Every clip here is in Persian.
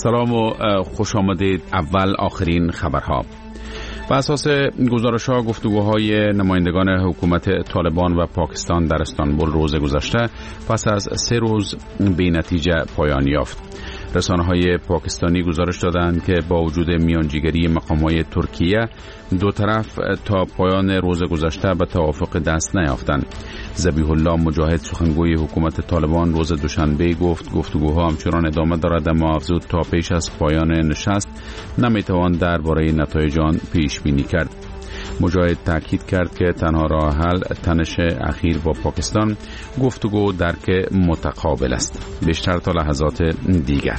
سلام و خوش آمدید. اول آخرین خبرها. بر اساس گزارش‌ها گفتگوهای نمایندگان حکومت طالبان و پاکستان در استانبول روز گذشته پس از 3 روز بی نتیجه پایان یافت. رسانه‌های پاکستانی گزارش دادند که با وجود میانجیگری مقام‌های ترکیه دو طرف تا پایان روز گذشته به توافق دست نیافتند. ذبیح الله مجاهد سخنگوی حکومت طالبان روز دوشنبه گفت گفتگوها همچنان ادامه دارد، اما افزود تا پیش از پایان نشست نمیتوان درباره نتایج آن پیش بینی کرد. مجاهد تاکید کرد که تنها راه حل تنش اخیر با پاکستان گفتگو درک متقابل است. بیشتر تا لحظات دیگر.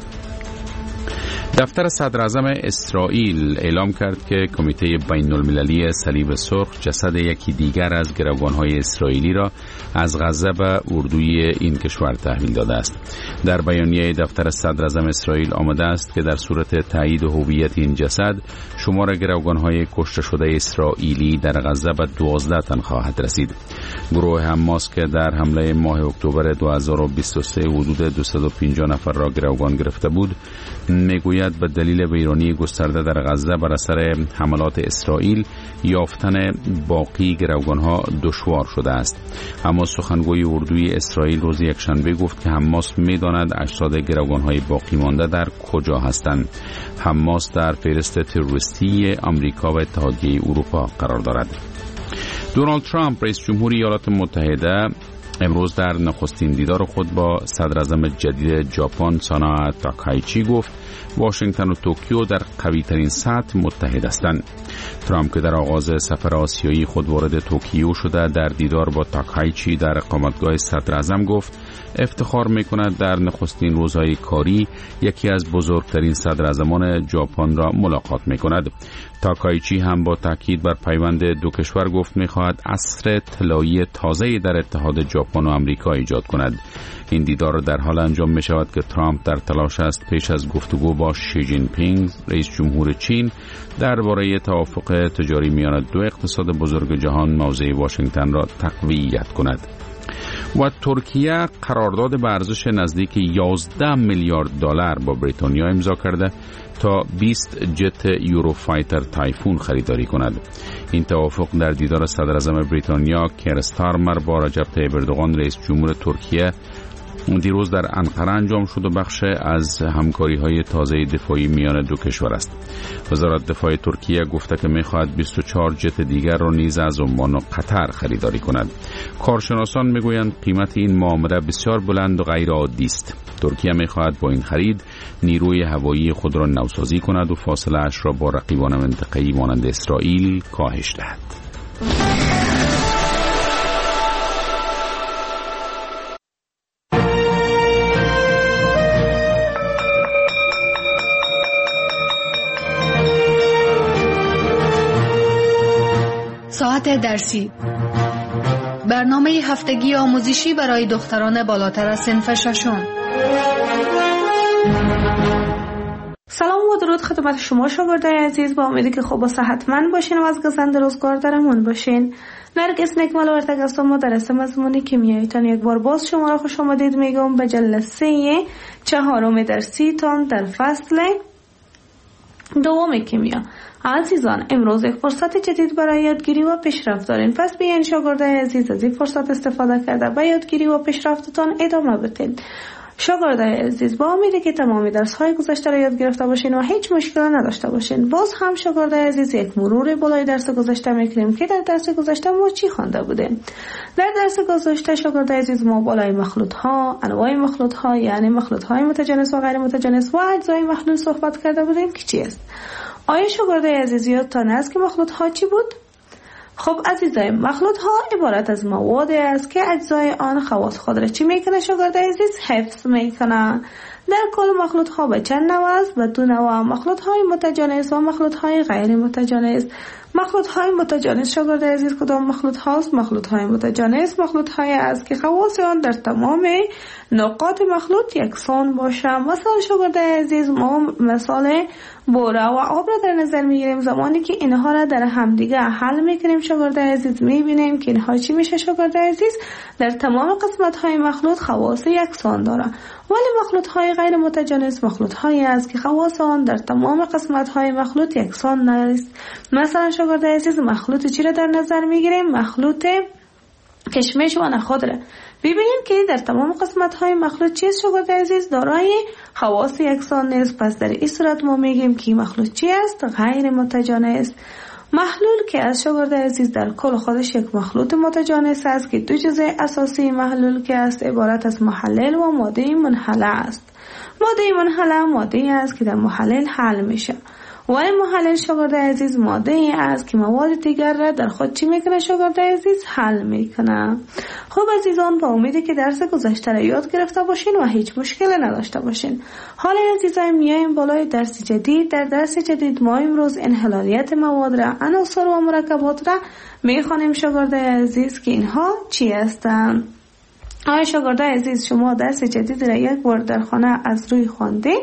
دفتر صدر اعظم اسرائیل اعلام کرد که کمیته بین المللی صلیب سرخ جسد یکی دیگر از گروگان‌های اسرائیلی را از غزه به اردوی این کشور تحویل داده است. در بیانیه دفتر صدر اعظم اسرائیل آمده است که در صورت تایید هویت این جسد شمار گروگان‌های کشته شده اسرائیلی در غزه به 12 تن خواهد رسید. گروه حماس که در حمله ماه اکتبر 2023 حدود 250 نفر را گروگان گرفته بود میگوید به دلیل ویرانی گسترده در غزه بر اثر حملات اسرائیل یافتن باقی گروگان‌ها دشوار شده است. اما سخنگوی اردوی اسرائیل روز یکشنبه گفت که حماس می‌داند اجساد گروگان‌های باقی مانده در کجا هستند. حماس در فهرست تروریستی آمریکا و اتحادیه اروپا قرار دارد. دونالد ترامپ رئیس جمهوری ایالات متحده امروز در نخستین دیدار خود با صدر اعظم جدید ژاپن سانا تاکایچی گفت واشنگتن و توکیو در قوی ترین سطح متحد هستند. ترامپ که در آغاز سفر آسیایی خود وارد توکیو شده در دیدار با تاکایچی در اقامتگاه صدر اعظم گفت افتخار می‌کند در نخستین روزهای کاری یکی از بزرگترین صدر اعظمان ژاپن را ملاقات می‌کند. تاکایچی هم با تاکید بر پیوند دو کشور گفت می‌خواهد عصر طلایی تازه‌ای در اتحاد ژاپن و آمریکا ایجاد کند. این دیدار در حال انجام می‌شود که ترامپ در تلاش است پیش از گفتگو با شی جین پینگ رئیس جمهور چین درباره توافق تجاری میان دو اقتصاد بزرگ جهان موضع واشنگتن را تقویت کند. و ترکیه قرارداد به ارزش نزدیک 11 میلیارد دلار با بریتانیا امضا کرده تا 20 جت یوروفایتر تایفون خریداری کند. این توافق در دیدار صدر اعظم بریتانیا کیر استارمر با رجب طیب اردوغان رئیس جمهور ترکیه دیروز در انقره انجام شد و بخش از همکاری‌های تازه دفاعی میان دو کشور است. وزارت دفاع ترکیه گفته که می‌خواهد 24 جت دیگر را نیز از عمان و قطر خریداری کند. کارشناسان می‌گویند قیمت این معامله بسیار بلند و غیر عادی است. ترکیه می‌خواهد با این خرید نیروی هوایی خود را نوسازی کند و فاصله اش را با رقیبان منطقه‌ای مانند اسرائیل کاهش دهد. ساعت درسی، برنامه هفتگی آموزشی برای دختران بالاتر از صنف ششم. سلام و درود خدمت شما شاگردای عزیز، با امیدی که خوب و صحتمند باشین و از گزند روزگار درمون باشین. نرگس نکمل ورتگ هستم، مدرس مضمون کیمیایتان. یک بار باز شما را خوش آمدید میگم به جلسه 4 درسی تان در فصل دوم کیمیا. عزیزان، امروز یک فرصت جدید برای یادگیری و پیشرفت دارین، پس بیاین شاگردای عزیز از این فرصت استفاده کرده به یادگیری و پیشرفتتان ادامه بدین. شاگردای عزیز، با امیدی که تمامی درس‌های گذشته را یاد گرفته باشین و هیچ مشکلی نداشته باشین. باز هم شاگردای عزیز یک مرور بالای درس گذشته می‌کنیم که در درس گذشته ما چی خوانده بودیم. در درس گذشته شاگردای عزیز ما بالای مخلوط‌ها، انواع مخلوط‌ها یعنی مخلوط‌های متجانس و غیر متجانس و اجزای مخلوط صحبت کرده بودیم که چی است. آیا شاگردای عزیز یادتان است که مخلوط‌ها چی بود؟ خب عزیزای، مخلوط‌ها عبارت از موادی است که اجزای آن خواص خود را چی میکنه شاگردای عزیز؟ حفظ میکنه. در کل مخلوط‌ها به چند نوع است؟ به 2 نوع، مخلوط‌های متجانس و مخلوط‌های غیر متجانس. مخلوط های متجانس شاگرد عزیز کدام مخلوط هاست؟ مخلوط های متجانس مخلوط های است که خواص آن در تمام نقاط مخلوط یکسان باشه. مثلا شاگرد عزیز ما مثال بوره و آب را در نظر میگیریم. زمانی که اینها را در همدیگه حل میکنیم شاگرد عزیز میبینیم که اینها چی میشه شاگرد عزیز؟ در تمام قسمت های مخلوط خواص یکسان داره. ولی مخلوط های غیر متجانس مخلوط هایی است که خواص آن در تمام قسمت های مخلوط یکسان نیست. مثلا شاگرد عزیز مخلوط چی را در نظر میگیریم؟ مخلوط کشمش و نخودره. ببینیم که در تمام قسمت های مخلوط چیست شاگرد عزیز؟ دارای خواص یکسان نیست. پس در این صورت ما میگیم که مخلوط چی است؟ غیر متجانس. محلول که از شاگرد عزیز در کل خودش یک مخلوط متجانس است که دو جزء اساسی محلول که است عبارت از محلل و ماده منحله است. ماده منحله ماده است که در محلل حل میشه. ولی محلل شاگرد عزیز ماده ای است که مواد دیگر را در خود چی میکنه شاگرد عزیز؟ حل میکنه. خب عزیزان با امیدی که درس گذشته را یاد گرفته باشین و هیچ مشکلی نداشته باشین. حالا عزیزان میایم بالای درس جدید. در درس جدید ما امروز انحلالیت مواد را، عناصر و مرکبات را میخوانیم شاگرد عزیز که اینها چی هستند. آیا شاگرد عزیز شما درس جدید را یک بار در خانه از روی خواندین؟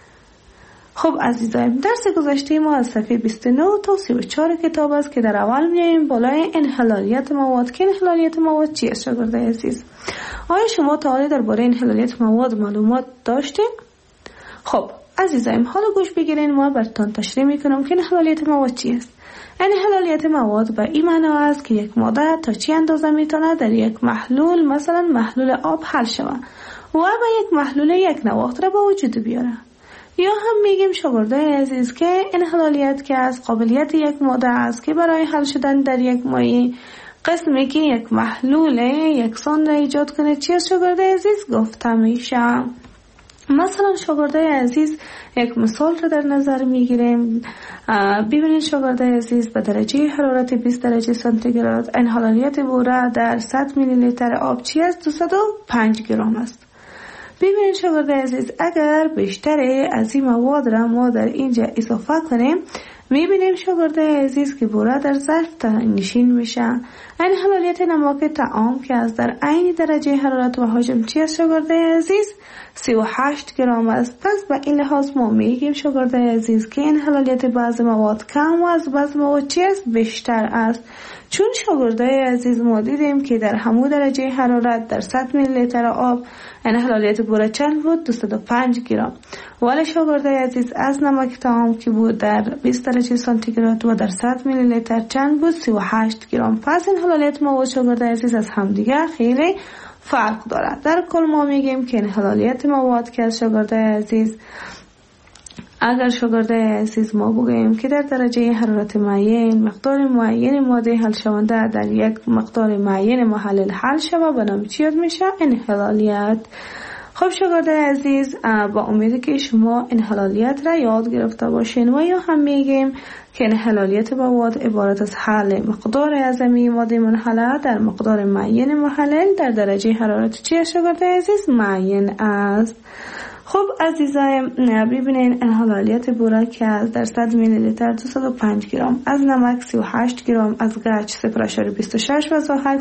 خب عزیزان درس گذشته ما از صفحه 29 تا 34 کتاب است که در اول میایم بالای انحلالیت مواد. که انحلالیت مواد چی است شاگرد عزیز؟ آیا شما تا حالا درباره انحلالیت مواد معلومات داشتین؟ خب عزیزان حالا گوش بگیرین، ما براتون تشریح میکنم که انحلالیت مواد چی است. انحلالیت مواد به این معنی است که یک ماده تا چی اندازه میتونه در یک محلول، مثلا محلول آب، حل شود و به یک محلول یک نواخت را به وجود بیاره. یا هم میگیم شاگرد عزیز که انحلالیت که از قابلیت یک ماده است که برای حل شدن در یک مایع قسمی که یک محلول یکسان را ایجاد کنه چی است شاگرد عزیز گفته میشه. مثلا شاگرد عزیز یک مثال رو در نظر میگیریم. ببینید شاگرد عزیز به درجه حرارت 20 درجه سانتیگراد انحلالیت بوره در 100 میلی لیتر آب چی است؟ 205 گرم است. ببینید شاگرد عزیز اگر بیشتر از این مواد را ما در اینجا اضافه کنیم میبینیم شاگرد عزیز که بوره در ظرف نشین میشه. انحلالیت نمک طعام که از در عین درجه حرارت و حجم چی است شاگرد عزیز؟ 38 گرم است. پس به این لحاظ ما میگیم شاگرد عزیز که انحلالیت بعض مواد کم و از بعض مواد چی است؟ بیشتر است. چون شاگرد عزیز ما دیدیم که در همون درجه حرارت در 100 میلی لیتر آب انحلالیت بوره چند بود؟ 205 گرم. ولی شاگرد عزیز از نمک طعام که بود در 20 درجه سانتیگراد و در 100 میلی لیتر چند بود؟ 38 گرم. پس انحلالیت مواد شاگرد عزیز از همدیگه خیلی فرق دارد. در کل ما میگیم که انحلالیت مواد که از شاگرد عزیز اگر شاگرد عزیز ما بگوییم که در درجه حرارت معین مقدار معین ماده حل شونده در یک مقدار معین محلل حل شود به نام چی یاد میشه؟ انحلالیت. خب شاگرد عزیز با امید که شما انحلالیت را یاد گرفته باشین و یا هم میگیم که انحلالیت مواد عبارت از حل مقدار اعظمی ماده منحله در مقدار معین محلل در درجه حرارت چی شاگرد عزیز؟ معین است. خب عزیزان ببینین انحلالیت بوره که از در 100 میلی لیتر 205 گرم، از نمک 38 گرم، از گچ 0.26 و زاهک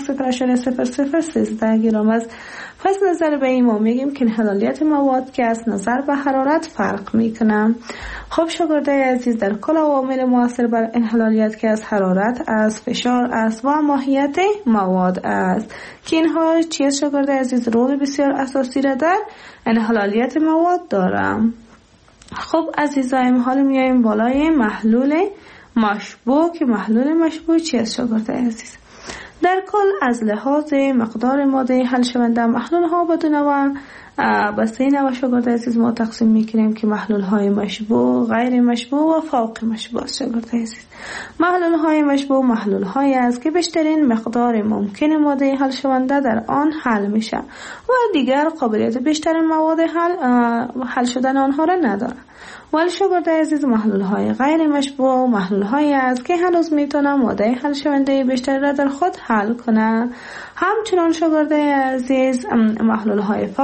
0.0013 گرم است. پس نظر به این ما میگیم که انحلالیت مواد که از نظر به حرارت فرق میکنه. خب شاگرد عزیز در کل عوامل مؤثر بر انحلالیت که از حرارت، از فشار است و ماهیت مواد است که اینها چیز شاگرد عزیز رول بسیار اساسی را در انحلالیت مواد دارم. خب عزیزایم حالا میایم بالای محلول مشبوع که محلول مشبوع چی است شاگرد عزیز؟ در کل از لحاظ مقدار ماده حل شونده محلول ها به دو نوع به سه نوع شاگرد عزیز ما تقسیم میکنیم که محلول های مشبوع، غیر مشبوع و فوق مشبوع است شاگرد عزیز. محلول های مشبوع محلول های است که بیشترین مقدار ممکن ماده حل شونده در آن حل میشه و دیگر قابلیت بیشتر مواد حل شدن آنها را نداره. ولی شاگرد عزیز محلول های غیر مشبوع محلول های است که هنوز میتونه ماده حل شونده بیشتر را در خود حل کنه. همچنان شاگرد عزیز محلول های فوق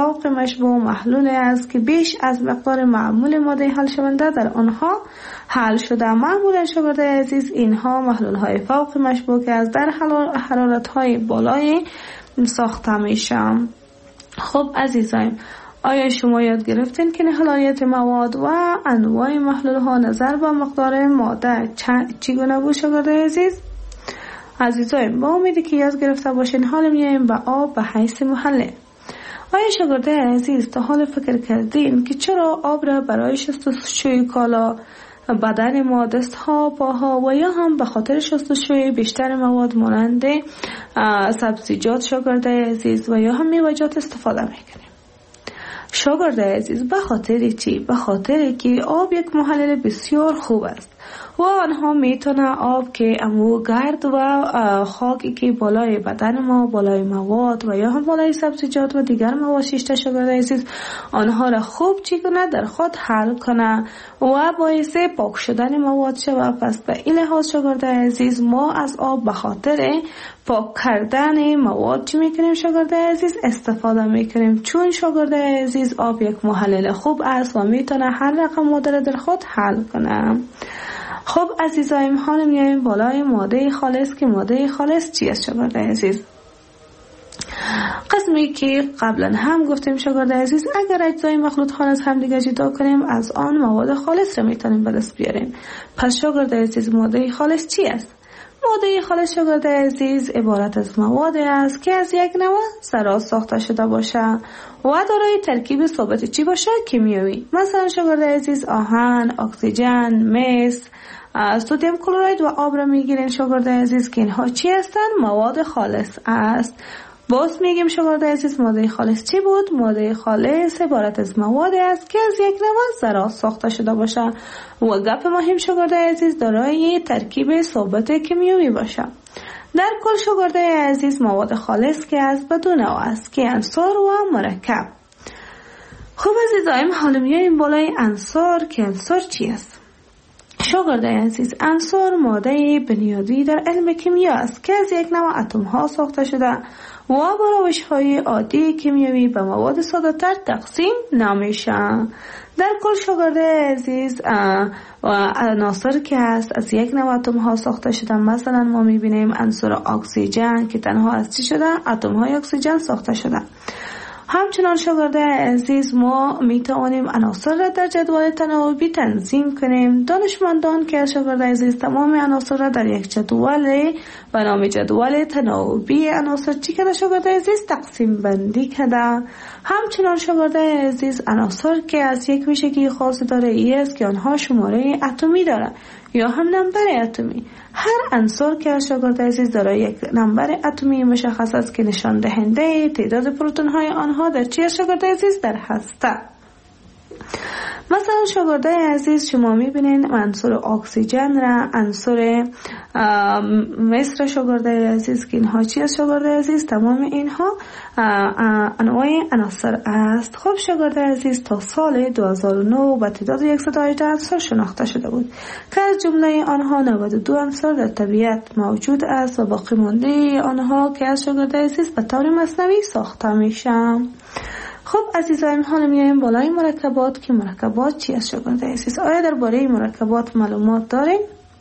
مشبوع محلول است که بیش از مقدار معمول ماده حل شونده در آنها حل شده. معمولا شاگردای عزیز اینها محلول های فوق مشبوع که از در حرارت های بالای ساخته میشن. خب عزیزان، آیا شما یاد گرفتین که حلایت مواد و انواع محلول ها نظر به مقدار ماده چگونه بود شاگردای عزیز؟ عزیزان، با امیدی که یاد گرفته باشین، حالا میایم به آب به حیث محلل. آیا شاگردای عزیز تا حال فکر کردین که چرا آب را برای شستشوی کالا، بدن ما، دست ها، پاها و یا هم به خاطر شستشوی بیشتر مواد مانند سبزیجات شاگردای عزیز و یا هم میوه‌جات استفاده میکنیم؟ شاگردای عزیز، به خاطر چی؟ به خاطر که آب یک محلل بسیار خوب است و آنها میتونه آب که امو گرد و خاکی که بالای بدن ما، بالای مواد و یا هم بالای سبزیجات و دیگر مواد شیشته شاگردای عزیز، آنها را خوب چگونه در خود حل کنه و باعث پاک شدن مواد شود. پس به این لحاظ شاگردای عزیز، ما از آب به خاطر پاک کردن مواد چی میکنیم شاگردای عزیز؟ استفاده میکنیم، چون شاگردای عزیز آب یک محلل خوب است و میتونه هر رقم ماده را در خود حل کنه. خب عزیزایم، حالا میایم بالای ماده خالص که ماده خالص چی است شاگردای عزیز؟ قسمی که قبلا هم گفتیم شاگردای عزیز، اگر اجزای مخلوط ها از هم دیگه جدا کنیم، از آن مواد خالص را میتونیم به دست بیاریم. پس شاگردای عزیز، ماده خالص چی است؟ ماده خالص شاگردای عزیز عبارت از مواد است که از یک نوع ذرات ساخته شده باشه و دارای ترکیب ثابت چی باشه؟ کیمیایی. مثلا شاگردای عزیز، آهن، اکسیژن، مس، سدیم کلراید و آب را میگیرین شاگردای عزیز که اینها چی هستن؟ مواد خالص است. باز میگیم شاگردای عزیز، ماده خالص چی بود؟ ماده خالص عبارت از مواد است که از یک نوع ذرات ساخته شده باشه و گپ مهم شاگردای عزیز، دارای ترکیب ثابت کیمیایی باشه. در کل شاگردای عزیز، مواد خالص که از بدون نوع است که عنصر و مرکب. خب عزیزایم، حالا میایم بالای عنصر که عنصر چی است؟ شاگردای عزیز، عنصر ماده بنیادی در علم کیمیا است که از یک نوع اتم ها ساخته شده و با روش های عادی کیمیایی به مواد ساده تر تقسیم نمیشن. در کل شاگردای عزیز، عناصر که هست از یک نوع اتم ها ساخته شده. مثلا ما میبینیم عنصر اکسیژن که تنها از چی شده؟ اتم های اکسیژن ساخته شده. همچنان شاگردای عزیز، ما میتوانیم عناصر را در جدول تناوبی تنظیم کنیم. دانشمندان که شاگردای عزیز تمام عناصر را در یک جدول به نام جدول تناوبی عناصر چی کرده شاگردای عزیز؟ تقسیم بندی کرده. همچنان شاگردای عزیز، عناصر که از یک ویژگی خاص داره ای است که آنها شماره اتمی داره یا هم نمبر اتمی. هر عنصر که شاگردای عزیز داره یک نمبر اتمی مشخص است که نشان دهنده تعداد پروتون های آنها در چی شاگردای عزیز؟ در هسته. مثلا شاگردای عزیز، شما میبینین عنصر اکسیژن را، عنصر مس شاگردای عزیز که اینها چی است شاگردای عزیز؟ تمام اینها انواع عناصر است. خب شاگردای عزیز، تا سال 2009 با تعداد 118 عنصر شناخته شده بود که از جمله آنها 92 عنصر در طبیعت موجود است و باقی مانده آنها که از شاگردای عزیز به طور مصنوعی ساخته میشن. خب عزیزان، حالا میایم بالای مرکبات که مرکبات چی است شاگردای عزیز؟ آیا درباره مرکبات معلومات دارین؟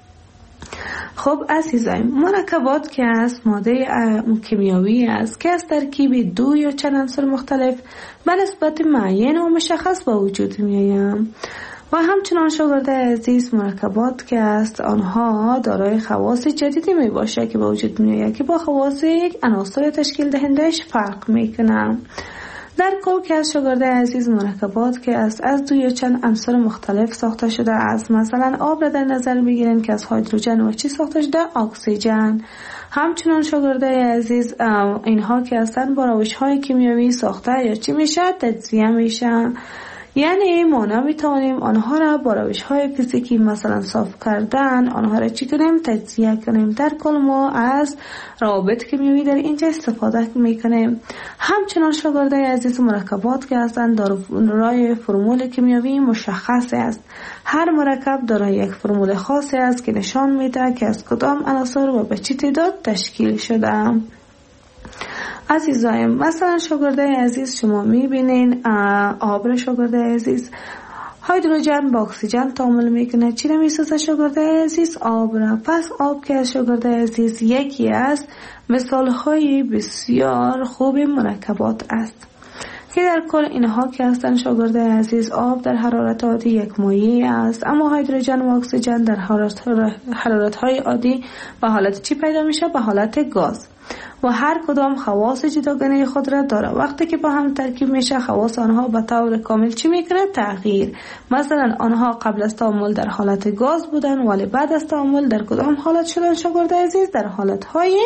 خب عزیزان، مرکبات که است ماده کیمیایی است که از ترکیب دو یا چند عنصر مختلف به نسبت معین و مشخص به وجود میآیند. و همچنان شاگردای عزیز، مرکبات که است آنها دارای خواص جدیدی می باشه که به وجود میآید که با خواص یک عناصر تشکیل دهندش فرق میکنن. در کل که از شاگردای عزیز، مرکبات که است از دو یا چند عنصر مختلف ساخته شده است. مثلا آب را در نظر بگیریم که از هیدروژن و چی ساخته شده؟ اکسیژن. همچنان شاگردای عزیز، اینها که هستن با روش های کیمیایی ساخته یا چی میشه؟ تجزیه میشن. یعنی ما نمیتونیم آنها را با روش های فیزیکی مثلا صاف کردن آنها را چی کنیم؟ تجزیه کنیم. در کل ما از روابط کیمیایی در اینجا استفاده میکنیم. همچنان شاگردای عزیز، مرکبات که هستند دارای فرمول کیمیایی مشخص است. هر مرکب دارای یک فرمول خاصی است که نشان میده که از کدام عناصر و به چه تعداد تشکیل شده. عزیزایم، مثلا شاگرده عزیز شما میبینین آب را شاگرده عزیز هیدروژن با اکسیژن تعامل میکنه. چی را میسازه شاگرده عزیز؟ آب را. پس آب که از شاگرده عزیز یکی از مثالهای بسیار خوب مرکبات است که در کل اینها که هستند شاگرده عزیز، آب در حرارت عادی یک مایع است، اما هیدروژن و اکسیژن در حرارت‌های عادی به حالت چی پیدا میشه؟ به حالت گاز. و هر کدام خواص جداگانه خود را داره. وقتی که با هم ترکیب میشه خواص آنها به طور کامل چی میکنه؟ تغییر. مثلا آنها قبل از تعامل در حالت گاز بودن ولی بعد از تعامل در کدام حالت شدن شاگرده عزیز؟ در حالت‌های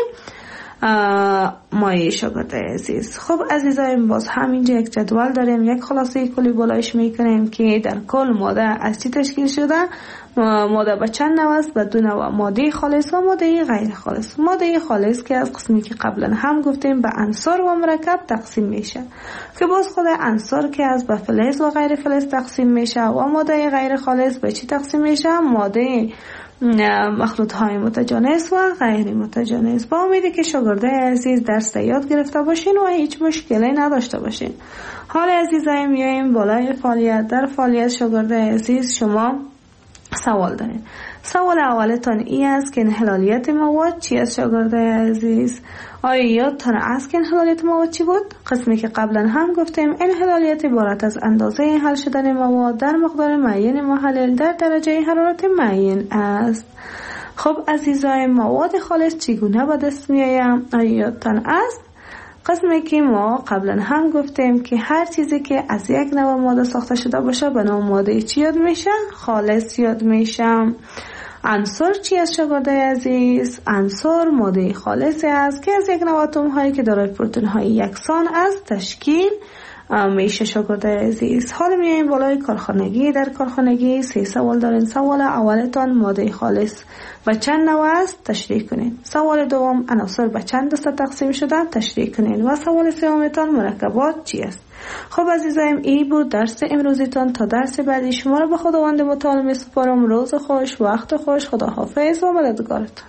مایع شاگرده عزیز. خب عزیزایم، باز همینجا یک جدول داریم، یک خلاصه کلی بالایش میکنیم که در کل ماده از چی تشکیل شده؟ ماده به چند نوع است؟ به دو نوع، ماده خالص و ماده غیر خالص. ماده خالص که از قسمی که قبلا هم گفتیم به عنصر و مرکب تقسیم میشه که باز خود عنصر که از به فلز و غیر فلز تقسیم میشه و ماده غیر خالص به چی تقسیم میشه؟ ماده مخلوط های متجانس و غیر متجانس. با امیدی که شاگرده عزیز درس یاد گرفته باشین و هیچ مشکلی نداشته باشین. حال عزیزایم میایم بالای فعالیت. در فعالیت شاگرده عزیز شما سوال دارین. سوال اولتان ای است که انحلالیت مواد چی است شاگرده عزیز؟ آیا یادتان است که انحلالیت مواد چی بود؟ قسمی که قبلا هم گفتیم انحلالیت عبارت از اندازه حل شدن مواد در مقدار معین محلل در درجه حرارت معین است. خب عزیزای، مواد خالص چگونه به دست میآید؟ آیا یادتان است؟ قسمی که ما قبلا هم گفتیم که هر چیزی که از یک نوع ماده ساخته شده باشه به نام ماده چی یاد میشه؟ خالص یاد میشه. عنصر چی است شاگرده عزیز؟ عنصر ماده خالصی است که از یک نوع اتم هایی که دارای پروتون های یکسان است تشکیل میشه شاگرده عزیز. حالا میایم بالای کارخانگی. در کارخانگی 3 سوال دارین. سوال اولتان ماده خالص به چند نوع است؟ تشریح کنین. سوال دوم عناصر به چند دسته تقسیم شده؟ تشریح کنین. و سوال سومتان مرکبات چی است؟ خب عزیزایم، این بود درس امروزتان. تا درس بعدی شما را به خداوند متعال میسپارم. روز خوش، وقت خوش، خداحافظ و مددگارتان.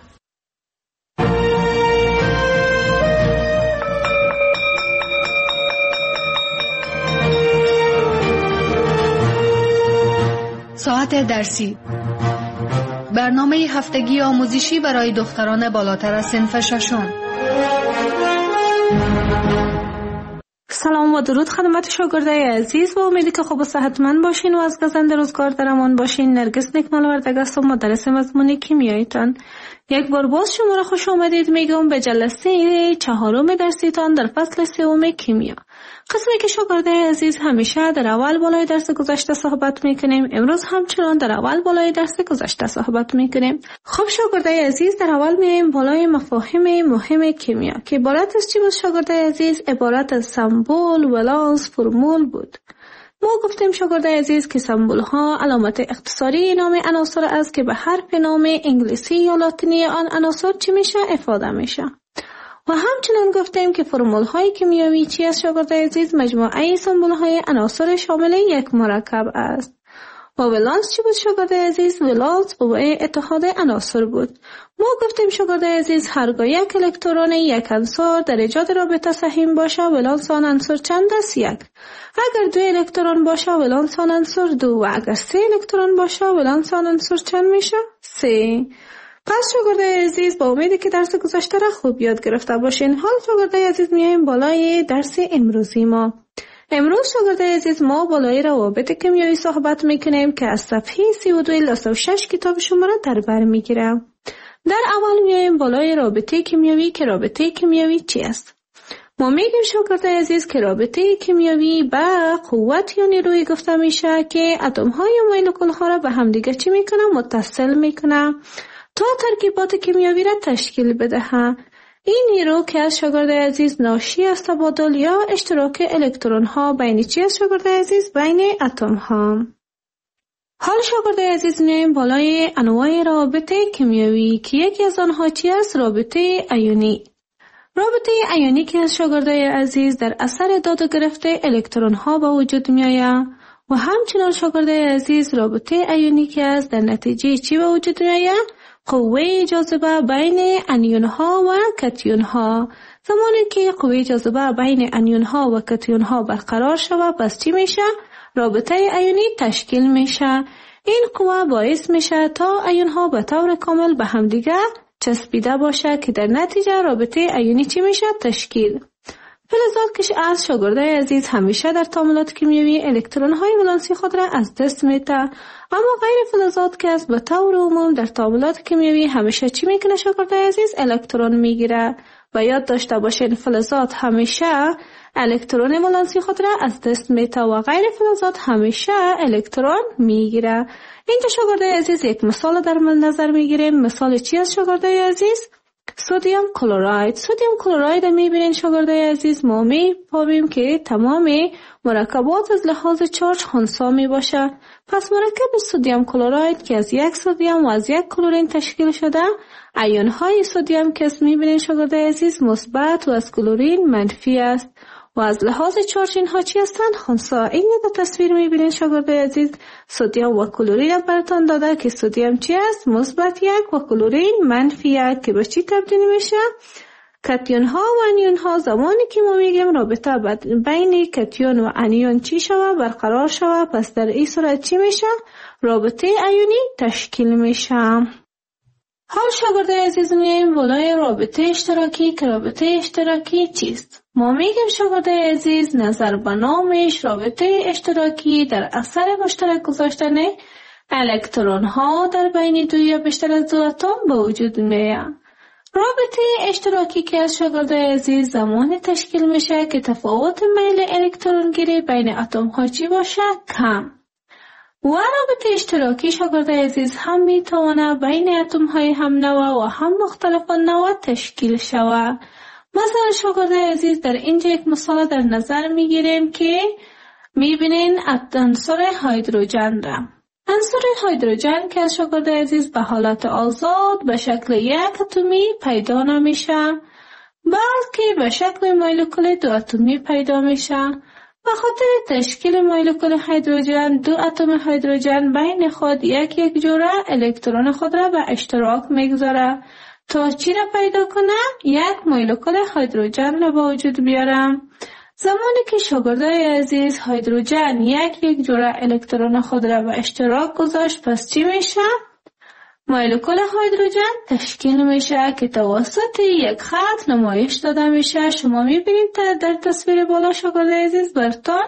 ساعت درسی، برنامه هفتگی آموزشی برای دختران بالاتر از صنف ششم. سلام و درود خدمت شاگردای عزیز. با امیدی که خوب و صحتمند باشین و از گزند روزگار در امان باشین. نرگس نکمل وردگ هستم، مدرس مضمون کیمیاییتان. یک بار باز شما را خوش آمدید میگم به جلسه 4 درسیتان در فصل 3 کیمیا. قسمی که شاگردای عزیز همیشه در اول بالای درس گذشته صحبت میکنیم، امروز همچنان در اول بالای درس گذشته صحبت میکنیم. خب شاگردای عزیز، در اول میایم بالای مفاهیم مهم کیمیا که عبارت از چی بود شاگردای عزیز؟ عبارت از سمبل، ولانس، فرمول بود. ما گفتیم شاگردای عزیز که سمبل ها علامت اختصاری نام عناصر است که به حرف نام انگلیسی یا لاتینی آن عناصر چی میشه؟ افاده میشه. و همچنین گفتیم که فرمول های کیمیایی چی است شاگردای عزیز؟ مجموعه سمبل های عناصر شامل یک مرکب است. و ولانس چی بود شاگردای عزیز؟ ولانس قوه اتحاد عناصر بود. ما گفتیم شاگردای عزیز هرگاه یک الکترون یک عنصر در ایجاد رابطه سهیم باشه، ولانس آن عنصر چند است؟ 1. اگر 2 الکترون باشه ولانس آن عنصر 2 و اگر 3 الکترون باشه ولانس آن عنصر چند میشه؟ 3. پس شاگردای عزیز با امیدی که درس گذشته را خوب یاد گرفته باشین. حال شاگردای عزیز میایم بالای درس امروزی ما. امروز شاگردای عزیز ما بالای روابط کیمیایی صحبت میکنیم که از صفحه 32 الی 6 کتاب شما را در بر میگیرم. در اول میایم بالای رابطه کیمیایی که رابطه کیمیایی چی است؟ ما میگیم شاگردای عزیز که رابطه کیمیایی به قوت یا نیروی گفته میشه که اتم های و مولکول ها را به همدیگه چی میکنه؟ متصل میکنه تا ترکیبات کیمیایی را تشکیل بده. این نیرو که از شاگردای عزیز ناشی از تبادل یا اشتراک الکترون ها بین چی است شاگردای عزیز؟ بین اتم ها. حال شاگردای عزیز میایم بالای انواع روابط کیمیایی که یکی از آنها چی است؟ رابطه ایونی. رابطه ایونی که از شاگردای عزیز در اثر داد و گرفته الکترون ها به وجود میآید و همچنان شاگردای عزیز رابطه ایونی که از در نتیجه چی به وجود میآید؟ قوه جاذبه بین انیون ها و کتیون ها. زمانی که قوه جاذبه بین انیون ها و کتیون ها برقرار شود پس چی میشه؟ رابطه ایونی تشکیل میشه. این قوه باعث میشه تا ایون ها به طور کامل به همدیگه چسبیده باشه که در نتیجه رابطه ایونی چی میشه؟ تشکیل. فلزات که از شاگرده عزیز همیشه در تعاملات کیمیایی الکترون های ولانسی خود را از دست میده، اما غیر فلزات که از به طور عموم در تعاملات کیمیایی همیشه چی میکنه شاگرده عزیز؟ الکترون میگیره. و یاد داشته باشین فلزات همیشه الکترون ولانسی خود را از دست میده و غیر فلزات همیشه الکترون میگیره. اینجا شاگرده عزیز یک مثال در نظر میگیریم. مثال چی است شاگرده عزیز؟ سدیم کلراید. سدیم کلراید میبینین شاگرده عزیز ما می‌فهمیم که تمام مرکبات از لحاظ چارج خنثی می باشه. پس مرکب سدیم کلراید که از یک سدیم و از یک کلورین تشکیل شده، ایون های سدیم که میبینین شاگرده عزیز مثبت و از کلورین منفی است و از لحاظ چارج اینها چی هستند؟ خنثی. این در تصویر میبینین شاگرده عزیز سدیم و کلورین براتون داده که سدیم چی است؟ مثبت یک و کلورین منفی یک که به چی تبدیل میشه؟ کتیون ها و انیون ها. زمانی که ما میگیم رابطه بین کتیون و انیون چی شوه؟ برقرار شوه، پس در این صورت چی میشه؟ رابطه ایونی تشکیل میشه. حال شاگرده عزیز میایم بالای رابطه اشتراکی که رابطه اشتراکی چیست؟ ما میگیم شاگرده عزیز نظر به نامش رابطه اشتراکی در اثر مشترک گذاشتن الکترون ها در بین دو یا بیشتر از دو اتم به وجود میاد. رابطه اشتراکی که از شاگرده عزیز زمان تشکیل میشه که تفاوت میل الکترون گیری بین اتم ها چی باشه؟ کم. و رابطه اشتراکی شاگرده عزیز هم میتونه بین اتم های هم نوع و هم مختلف نوع تشکیل شود. مثلا شاگرده عزیز در اینجا یک مثال در نظر میگیریم که میبینین عنصر هیدروژن را. عنصر هیدروژن که شاگرده عزیز به حالت آزاد به شکل یک اتمی پیدا نمیشه، بلکه به شکل مولکول دو اتمی پیدا میشه. به خاطر تشکیل مولکول هیدروژن، دو اتم هیدروژن بین خود یک جوره الکترون خود را به اشتراک میگذاره تا چی را پیدا کنه؟ یک مولکول هیدروژن را به وجود بیاره. زمانی که شاگرده عزیز هیدروژن یک جوره الکترون خود را به اشتراک گذاشت پس چی میشه؟ مولکول هیدروژن تشکیل میشه که توسط یک خط نمایش داده میشه. شما میبینید در تصویر بالا شاگرده عزیز براتون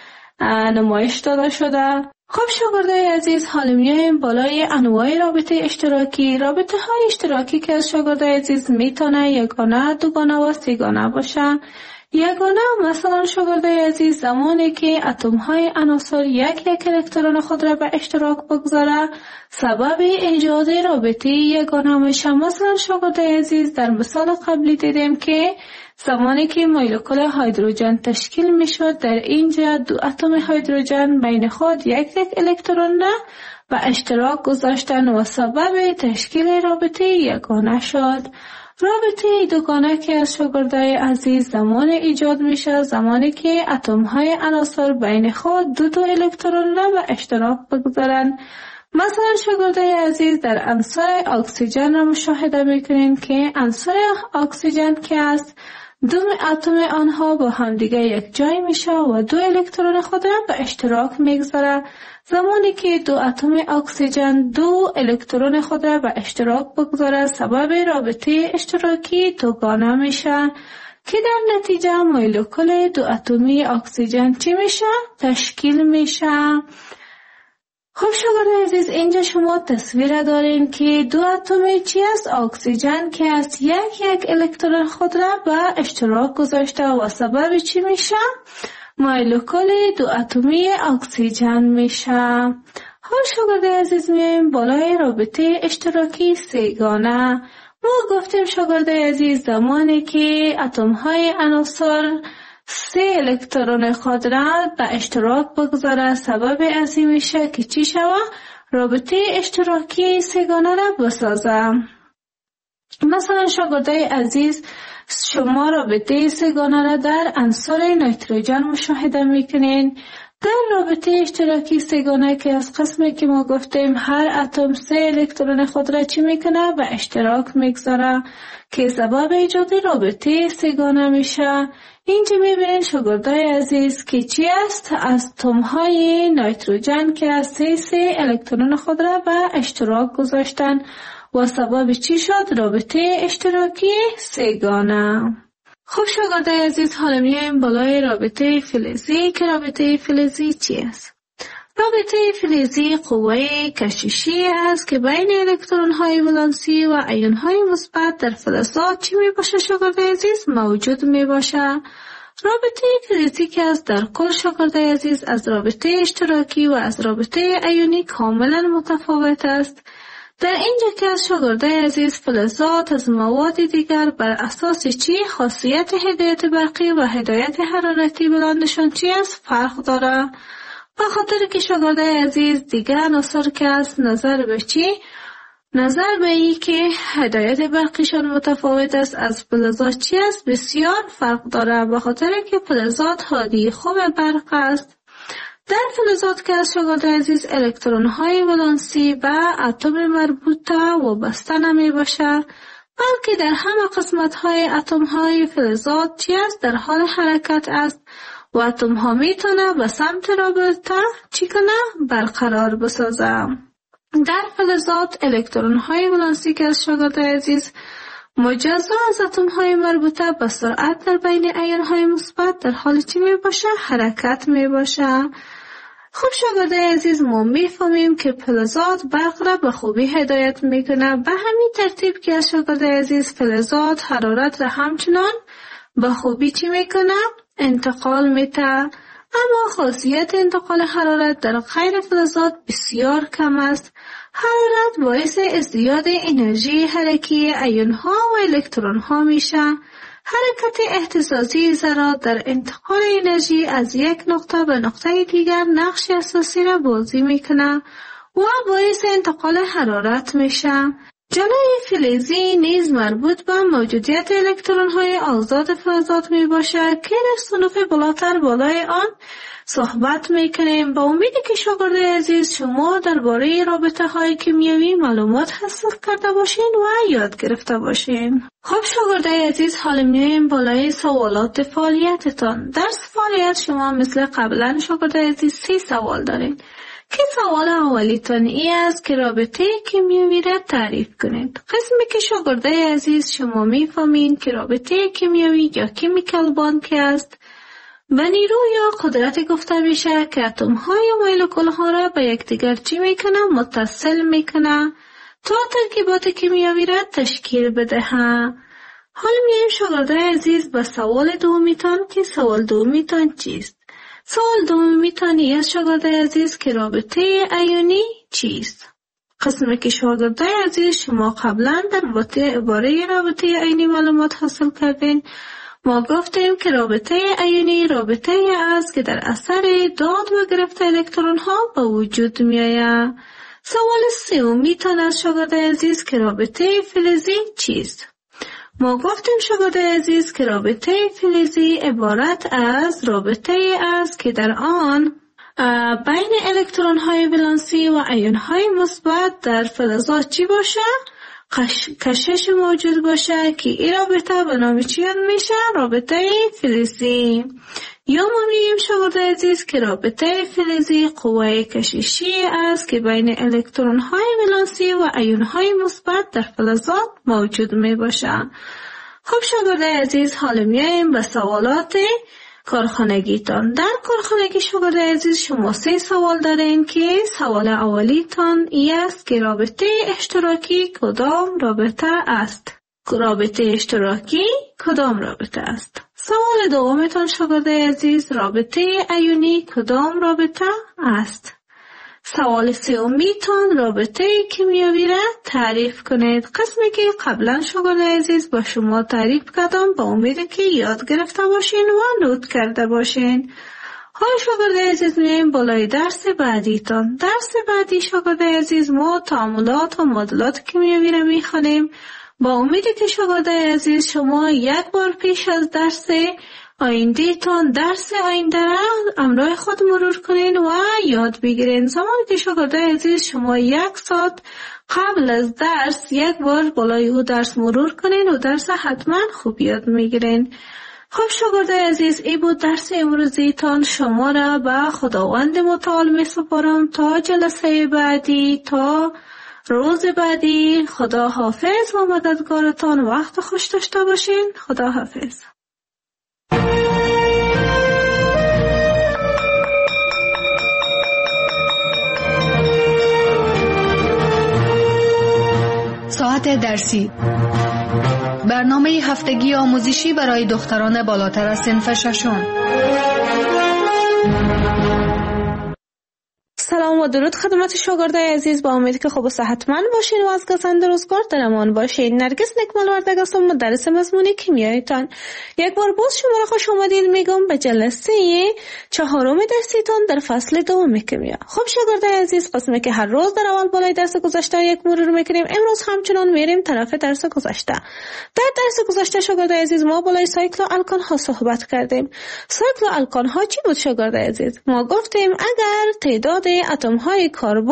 نمایش داده شده. خب شاگرده عزیز حالا میایم بالای انواع رابطه اشتراکی. رابطه های اشتراکی که از شاگرده عزیز میتونه یگانه، دوگانه و سه‌گانه باشه. یگانه مثلا شاگرده عزیز زمانی که اتم های عناصر یک الکترون خود را به اشتراک بگذاره سبب ایجاد رابطه یگانه میشه. مثلا شاگرده عزیز در مثال قبلی دیدیم که زمانی که مولکول هیدروژن تشکیل میشد در اینجا دو اتم هیدروژن بین خود یک الکترون را به اشتراک گذاشتن و سبب تشکیل رابطه یگانه شد. رابطه دوگانه که از شاگرده عزیز زمان ایجاد میشه زمانی که اتم های عناصر بین خود دو الکترون را به اشتراک بگذارن. مثلا شاگرده عزیز در عنصر اکسیژن را مشاهده میکنین که عنصر اکسیژن که است دو اتم آنها با همدیگه یک جای میشه و دو الکترون خود را به اشتراک میگذاره. زمانی که دو اتم اکسیژن دو الکترون خود را به اشتراک بگذاره سبب رابطه اشتراکی دوگانه میشه که در نتیجه مولکول دو اتمی اکسیژن چی میشه؟ تشکیل میشه. خب شاگرده عزیز اینجا شما تصویر دارین که دو اتم چی است؟ اکسیژن که از یک الکترون خود را به اشتراک گذاشته و سبب چی میشه؟ مولکول دو اتمی اکسیژن میشه. حال شاگرده عزیز میایم بالای رابطه اشتراکی سه‌گانه. ما گفتیم شاگرده عزیز زمانی که اتم های عناصر سه الکترون خود را به اشتراک بگذاره سبب از این میشه که چی شوه؟ رابطه اشتراکی سه‌گانه را بسازه. مثلا شاگرده عزیز شما رابطه سه‌گانه را در عنصر نیتروژن مشاهده میکنین. در رابطه اشتراکی سه‌گانه که از قسمی که ما گفتیم هر اتم 3 الکترون خود را چی میکنه؟ به اشتراک میگذاره که سبب ایجاد رابطه سه‌گانه میشه. اینجا میبینین شاگردای عزیز که چی است؟ اتم های نیتروژن که از 3 الکترون خود را به اشتراک گذاشتن و سبب چی شد؟ رابطه اشتراکی سه‌گانه. خب شاگردای عزیز حالا میایم بالای رابطه فلزی که رابطه فلزی چی است؟ رابطه فلزی قوه کششی است که بین الکترون های ولانسی و ایون های مثبت در فلزات چی می باشه شاگردای عزیز؟ موجود می باشه. رابطه فلزی که است در کل شاگردای عزیز از رابطه اشتراکی و از رابطه ایونی کاملا متفاوت است. در اینجا که از شاگردای عزیز فلزات از مواد دیگر بر اساس چی؟ خاصیت هدایت برقی و هدایت حرارتی بلندشان چی است؟ فرق داره. به خاطر که شاگردای عزیز دیگر عناصر که است نظر به چی؟ نظر به ای که هدایت برقیشان متفاوت است از فلزات چی است؟ بسیار فرق داره. به خاطر که فلزات هادی خوب برق است. در فلزات که از شاگردای عزیز الکترون های ولانسی به اتم مربوطه وابسته نمی باشه بلکه در همه قسمت های اتم های فلزات چی است؟ در حال حرکت است و اتم ها می تونه به سمت رابطه چی کنه؟ برقرار بسازه. در فلزات الکترون های ولانسی که از شاگردای عزیز مجزا از اتم های مربوطه به سرعت در بین ایون های مثبت در حال چی می باشه؟ حرکت می باشه. خب شاگردای عزیز ما میفهمیم که فلزات برق را به خوبی هدایت میکنه. به همین ترتیب که از شاگردای عزیز فلزات حرارت را همچنان به خوبی چی میکنه؟ انتقال میده. اما خاصیت انتقال حرارت در غیر فلزات بسیار کم است. حرارت باعث ازدیاد انرژی حرکی ایون ها و الکترون ها میشه. حرکت اهتزازی ذرات در انتقال انرژی از یک نقطه به نقطه دیگر نقش اساسی را بازی میکنه و باعث انتقال حرارت میشه. جلوی فلزی نیز مربوط به موجودیت الکترون های آزاد فلزات می باشه که در صنوف بالاتر بالای آن صحبت میکنیم. با امیدی که شاگردای عزیز شما درباره رابطه های کیمیایی معلومات حاصل کرده باشین و یاد گرفته باشین. خب شاگردای عزیز حالا میایم بالای سوالات فعالیتتان. در فعالیت شما مثل قبلا شاگردای عزیز 3 سوال دارین که سوال اولیتان ای است که رابطه کیمیایی را تعریف کنید. قسمی که شاگردای عزیز شما میفهمین که رابطه کیمیایی یا کیمیکال باند که است به نیرو یا قدرت گفته میشه که اتم های و مولکول ها را به یکدیگر چی میکنه؟ متصل میکنه تا ترکیبات کیمیایی را تشکیل بده. حالا میایم شاگردای عزیز به سوال دومیتان که سوال دومیتان چیست؟ سوال دومیتان از شاگردای عزیز که رابطه ایونی چیست؟ قسمی که شاگردای عزیز شما قبلا در باره رابطه ایونی معلومات حاصل کردین. ما گفتیم که رابطه ایونی رابطه است که در اثر داد و گرفت الکترون ها به وجود می آید. سوال سومیتان از شاگردای عزیز که رابطه فلزی چیست؟ ما گفتیم شاگردای عزیز که رابطه فلزی عبارت از رابطه است که در آن بین الکترون های ولانسی و ایون های مثبت در فلزات چی باشه؟ کشش موجود باشه که این رابطه به نام چی میشه؟ رابطه فلزی. یا ما میگیم شاگردای عزیز که رابطه فلزی قوه کششی است که بین الکترون های ولانسی و ایون های مثبت در فلزات موجود می باشه. خب شاگردای عزیز حالا میایم به سوالات کارخانگیتان. در کارخانگی شاگردای عزیز شما 3 سوال دارین که سوال اولیتان ای است که رابطه اشتراکی کدام رابطه است؟ رابطه اشتراکی کدام رابطه است؟ سوال دومتان شاگردای عزیز رابطه ایونی کدام رابطه است؟ سوال سومیتان رابطه کیمیایی را تعریف کنید. قسمی که قبلا شاگردای عزیز با شما تعریف کردم با امید که یاد گرفته باشین و نوت کرده باشین. های شاگردای عزیز میایم بالای درس بعدیتان. درس بعدی شاگردای عزیز ما تعاملات و معادلات کیمیایی را میخوانیم. با امیدی که شاگردای عزیز شما یک بار پیش از درس آینده تان درس آینده را همراه خود مرور کنین و یاد بگیرین. زمانی که شاگردای عزیز شما 1 ساعت قبل از درس یک بار بالای او درس مرور کنین و درس حتما خوب یاد میگیرین. خب شاگردای عزیز، این بود درس امروزی تان. شما را به خداوند متعال می سپارم تا جلسه بعدی، تا روز بعدی. خدا حافظ و مددگارتان. وقت خوش داشته باشین. خدا حافظ. ساعت درسی، برنامه هفتگی آموزشی برای دختران بالاتر از صنف ششم. سلام و درود خدمت شاگردای عزیز. با امید که خوب و صحتمند باشین و از گزند روزگار در امان باشین. نرگس نکمل وردگ هستم، مدرس مضمون کیمیایتان. یک بار باز شما را خوش آمدید میگم به جلسه 4 درسیتان در فصل 2 کیمیا. خب شاگردای عزیز، قسمی که هر روز در اول بالای درس گذشته یک مرور میکنیم، امروز همچنان میریم طرف درس گذشته. در درس گذشته شاگردای عزیز ما بالای سایکل الکان ها صحبت کردیم. سایکل الکان ها چی بود شاگردای عزیز؟ ما گفتیم اگر تعداد اتم های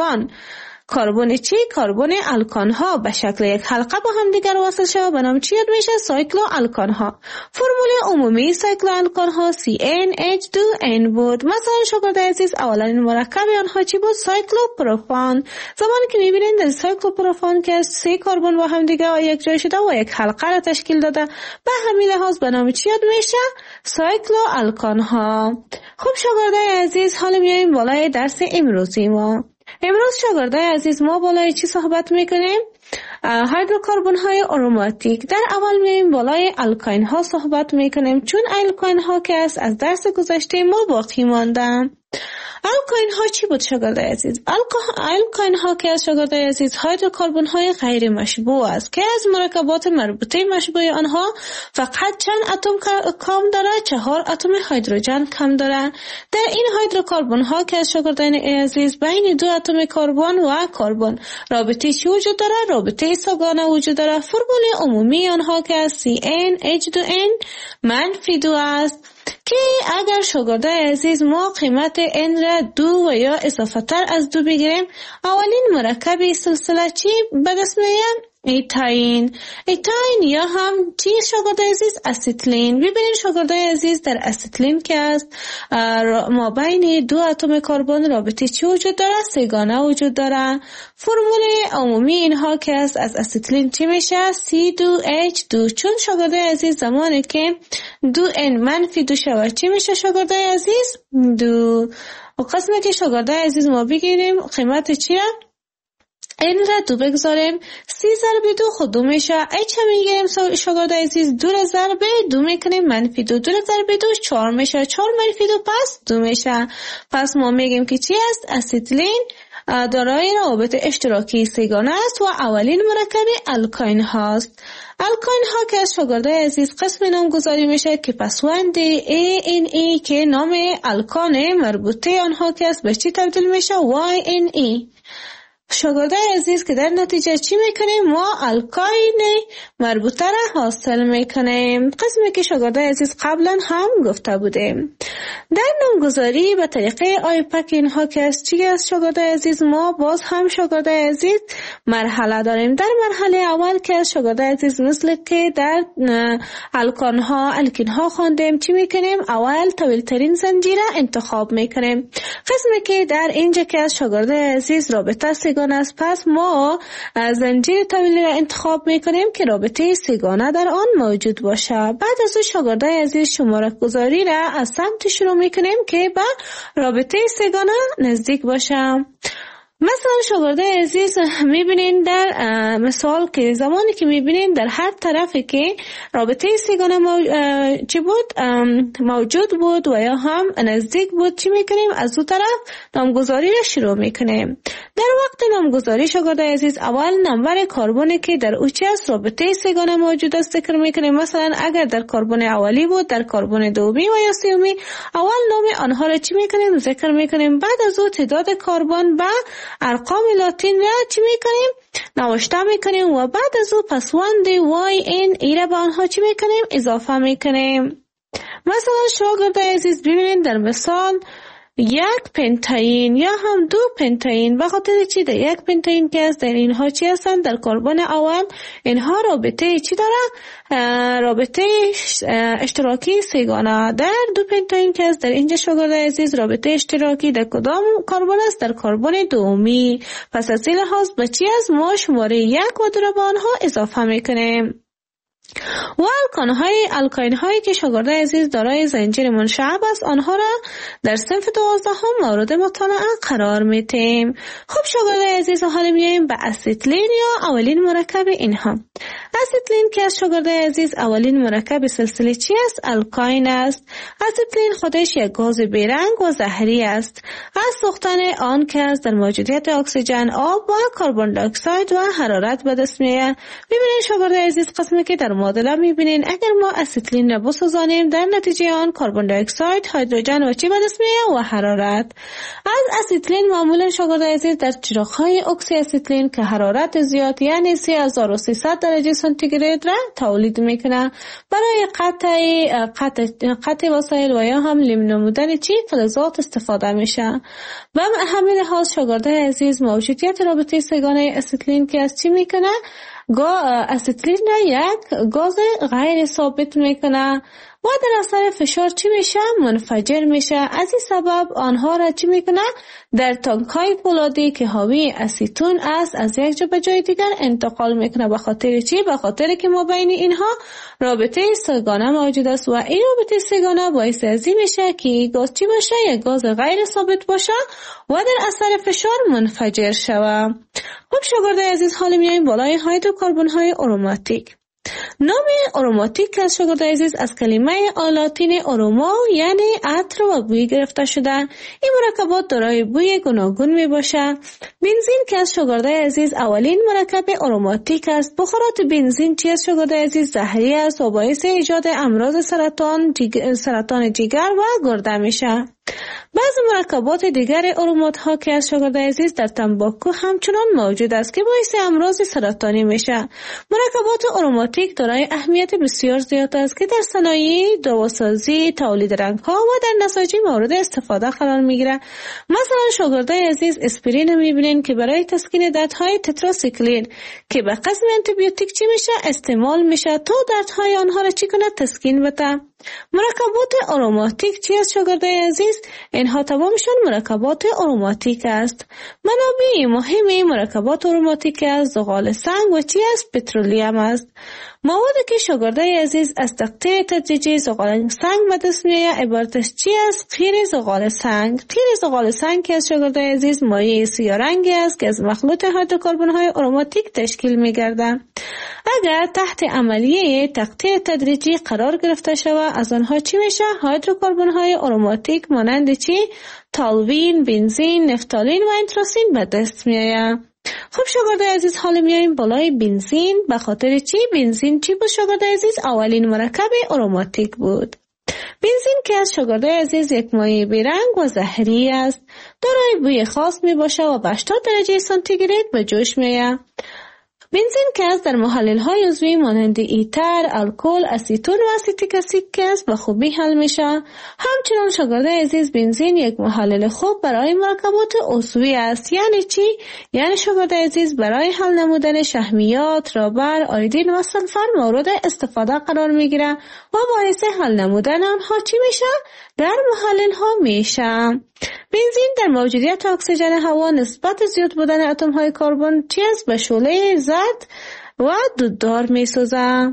کربن الکان ها به شکل یک حلقه با هم دیگر وصل شود به نام چی یاد میشه؟ سایکلو الکان ها. فرمول عمومی سایکلو الکان ها CnH2n بود. مثلا شاگردای عزیز اولین مرکب آنها چی بود؟ سایکلو پروپان. زمانی که میبینید در سایکلو پروپان که 3 کربن با هم دیگر یک جای شده و یک حلقه را تشکیل داده، به همین لحاظ به نام چی یاد میشه؟ سایکلو الکان ها. خب شاگردای عزیز، حالا میایم بالای درس امروزی ما. امروز شاگردای عزیز ما بالای چی صحبت میکنیم؟ هیدروکربن های آروماتیک. در اول میایم بالای الکاین ها صحبت میکنیم، چون الکاین ها که از درس گذشته ما باقی مانده. الکاین ها چی بود شاگردای عزیز؟ الکاین ها که از شاگردای عزیز هیدروکربن های غیر مشبوع است که از مرکبات مربوطه مشبوع آنها فقط چند اتم کم داره؟ 4 اتم هیدروژن کم داره. در این هیدروکربن ها که از شاگردان عزیز بین 2 اتم کربن و کربن رابطه چی وجود داره؟ رابطه سه‌گانه وجود داره. فرمول عمومی آنها که از CnH2n -2 است که اگر شاگردای عزیز ما قیمت n را 2 و یا اضافه تر از 2 بگیریم، اولین مرکب سلسله چی به دست میاد؟ ایتاین یا هم چی شاگردای عزیز؟ اسیتلین. ببینید شاگردای عزیز در اسیتلین که است ما بین 2 اتم کربن رابطه چی وجود داره؟ سه‌گانه وجود داره. فرمول عمومی اینها که است از اسیتلین چی میشه؟ C2H2. چون شاگردای عزیز زمانی که 2n -2 شود چی میشه شاگردای عزیز؟ 2. و قسمه که شاگردای عزیز ما بگیریم قیمت چیه؟ n را 2 بگذاریم، 3 ضرب 2 خود 2 میشه. h هم میگیریم شاگردای عزیز 2 را ضرب 2 میکنیم -2. 2 را ضرب 2 4 میشه. 4 -2 پس 2 میشه. پس ما میگیم که چی است؟ اسیتلین دارای روابط اشتراکی سه‌گانه است و اولین مرکب الکاین هاست. الکاین ها که از شاگردای عزیز قسم نامگذاری میشه که پسوند ANE که نام الکان مربوطه آنها که است به چی تبدیل میشه؟ YNE. شاگردای عزیز که در نتیجه چی میکنیم؟ ما الکاین مربوطه را حاصل میکنیم. قسمی که شاگردای عزیز قبلا هم گفته بودیم. در نامگذاری به طریقه آیپک اینها که از چی است شاگردای عزیز؟ ما باز هم شاگردای عزیز مرحله داریم. در مرحله اول که از شاگردای عزیز مثل که در الکان ها الکین ها خواندیم چی میکنیم؟ اول طویل ترین زنجیر انتخاب میکنیم. قسمی که در اینجا که از شاگردای عزیز رابطه سه‌گانه است، پس ما زنجیر طویل را انتخاب میکنیم که رابطه سه‌گانه در آن موجود باشه. بعد از اون شاگردای عزیز شماره گذاری را از سمت شروع میکنیم که به رابطه سه‌گانه نزدیک باشه. مثلا شاگردای عزیز میبینین در مثال که زمانی که میبینین در هر طرفی که رابطه سه‌گانه موجود بود و یا هم نزدیک بود چی میکنیم؟ از دو طرف نامگذاری را شروع میکنیم. در وقت نامگذاری شاگردای عزیز اول نمبر کربنی که در او چی است رابطه سه‌گانه موجود است ذکر میکنیم. مثلا اگر در کربن اولی بود، در کربن دومی و یا سومی اول نام آنها را چی میکنیم؟ ذکر میکنیم. بعد از او تعداد کربن با ارقام لاتین را چی میکنیم؟ نوشته میکنیم و بعد از او پسوند YN ای را به آنها چی میکنیم؟ اضافه میکنیم. مثلا شاگردای عزیز ببینید در مثال یک پنتاین یا هم دو پنتاین، به خاطر چی در یک پنتاین که است در اینها چی هستند؟ در کربن اول اینها رابطه چی داره؟ رابطه اشتراکی سه‌گانه. در دو پنتاین که است در اینجا شاگردای عزیز رابطه اشتراکی در کدام کربن است؟ در کربن دومی. پس از این لحاظ به چی است؟ ما شماره یک و دو را به آنها اضافه میکنیم. و الکاین هایی که شاگردای عزیز دارای زنجیر منشعب است آنها را در صنف 12 مورد مطالعه قرار میتیم. خب شاگردای عزیز حالا میایم به اسیتلین یا اولین مرکب اینها. اسیتلین که از شاگردای عزیز اولین مرکب سلسله چی است؟ الکاین است. اسیتلین خودش یک گاز بیرنگ و زهری است. از سوختن آن که از در موجودیت اکسیژن، آب و کربن دی اکساید و حرارت به دست میآید. ببینید شاگردای عزیز قسمی که در معادله میبینین اگر ما اسیتلین را بسوزانیم در نتیجه آن کربن دی اکساید، هیدروژن و چی به دست میآید؟ و حرارت. از اسیتلین معمولا شاگردای عزیز در چراغ‌های اکسی اسیتلین که حرارت زیاد یعنی 3300 درجه سانتیگراد را تولید میکنه برای قطع وسایل و یا هم لم نمودن چی فلزات استفاده میشه. و همین لحاظ شاگردای عزیز موجودیت رابطه سه‌گانه اسیتلین که از چی میکنه؟ اسیتلین را یک گاز غیر ثابت میکنه و در اثر فشار چی میشه؟ منفجر میشه. از این سبب آنها را چی میکنه؟ در تانک‌های فولادی که حاوی اسیتون است از یک جا به جای دیگر انتقال میکنه. به خاطر چی؟ به خاطر که ما بین اینها رابطه سه‌گانه موجود است و این رابطه سه‌گانه باعث از این میشه که گاز چی باشه؟ یک گاز غیر ثابت باشه و در اثر فشار منفجر شوه. خب شاگردای عزیز حالا میایم بالای هیدروکربن های آروماتیک. نام آروماتیک از شاگردای عزیز از کلمه لاتین آروما یعنی عطر و بوی گرفته شده. این مرکبات دارای بوی گوناگون می باشه. بنزین که از شاگردای عزیز اولین مرکب آروماتیک است. بخارات بنزین چی از شاگردای عزیز زهری است و باعث ایجاد امراض سرطان جگر و گرده میشه. بعضی مرکبات دیگر آرومات ها که از شاگردای عزیز در تنباکو همچنان موجود است که باعث امراض سرطانی میشه. مرکبات آروماتیک دارای اهمیت بسیار زیاد است که در صنایع دواسازی، تولید رنگ ها و در نساجی مورد استفاده قرار میگیره. مثلا شاگردای عزیز اسپرین میبینین که برای تسکین دردهای تتراسیکلین که به قسم آنتیبیوتیک چی میشه؟ استعمال میشه تا دردهای آنها را چی کنه؟ تسکین بده. مرکبات آروماتیک چی است شاگردای عزیز؟ اینها تمامشون مرکبات آروماتیک است. منابع مهم مرکبات آروماتیک است زغال سنگ و چی است؟ پترولیم است. موادی که شاگردای عزیز از تقطیع تدریجی زغال سنگ به دست میآید عبارتش چی است؟ قیر زغال سنگ. قیر زغال سنگ که از شاگردای عزیز مایع سیاه رنگی است که از مخلوط هیدروکربن های آروماتیک تشکیل میگردد. اگر تحت عملیه تقطیع تدریجی قرار گرفته شود از آنها چی میشه؟ هیدروکربن های آروماتیک مانند چی؟ تالوین، بنزین، نفتالین و انتراسین به دست میآید. خب شاگردای عزیز حالا میایم بالای بنزین. به خاطر چی؟ بنزین چی بود شاگردای عزیز؟ اولین مرکب آروماتیک بود. بنزین که از شاگردای عزیز یک مایع بیرنگ و زهری است. دارای بوی خاص می باشه و به 80 درجه سانتیگراد به جوش میآید. بنزین که از در محلل‌های عضوی مانند ایتر، الکل، اسیتون و اسیتیک اسید که از به خوبی حل میشه. همچنان شاگردای عزیز بنزین یک محلل خوب برای مرکبات عضوی است. یعنی چی؟ یعنی شاگردای عزیز برای حل نمودن شحمیات، رابر، آیودین و سلفر مورد استفاده قرار میگیره و باعث حل نمودن آنها چی میشه؟ در محلل‌ها میشه. بنزین در موجودیت اکسیژن هوا نسبت زیاد بودن اتم های کربن چی است؟ به شعله زرد و دوددار می سوزه.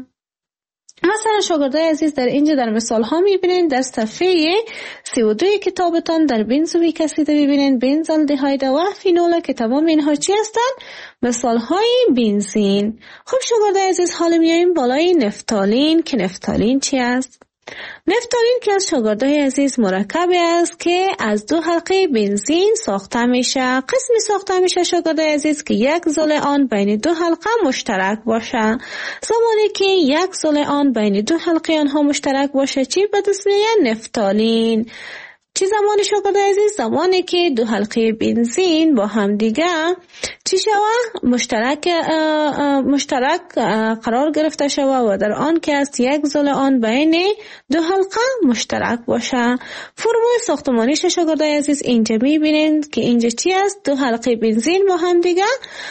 مثلا شاگردای عزیز در اینجا در مثال ها میبینین در صفحه 32 کتابتان در بنزویک اسید میبینین بنزالدهاید و فینول که تمام اینها چی هستن؟ مثال های بنزین. خب شاگردای عزیز حالا میاییم بالای نفتالین که نفتالین چی است؟ نفتالین که از شاگردای عزیز مرکبی است که از دو حلقه بنزین ساخته میشه. قسمی ساخته میشه شاگردای عزیز که یک زل آن بین دو حلقه مشترک باشه. زمانی که یک زل آن بین دو حلقه آنها مشترک باشه چی به دست میاد؟ نفتالین. چی زمانی شاگرد عزیز؟ زمانی که دو حلقه بنزین با هم دیگه چی شود؟ مشترک قرار گرفته شود و در آن که است یک زل آن بین دو حلقه مشترک باشه. فرمول ساختمانیش شاگرد عزیز اینجا میبینید که اینجا چی است؟ دو حلقه بنزین با هم دیگه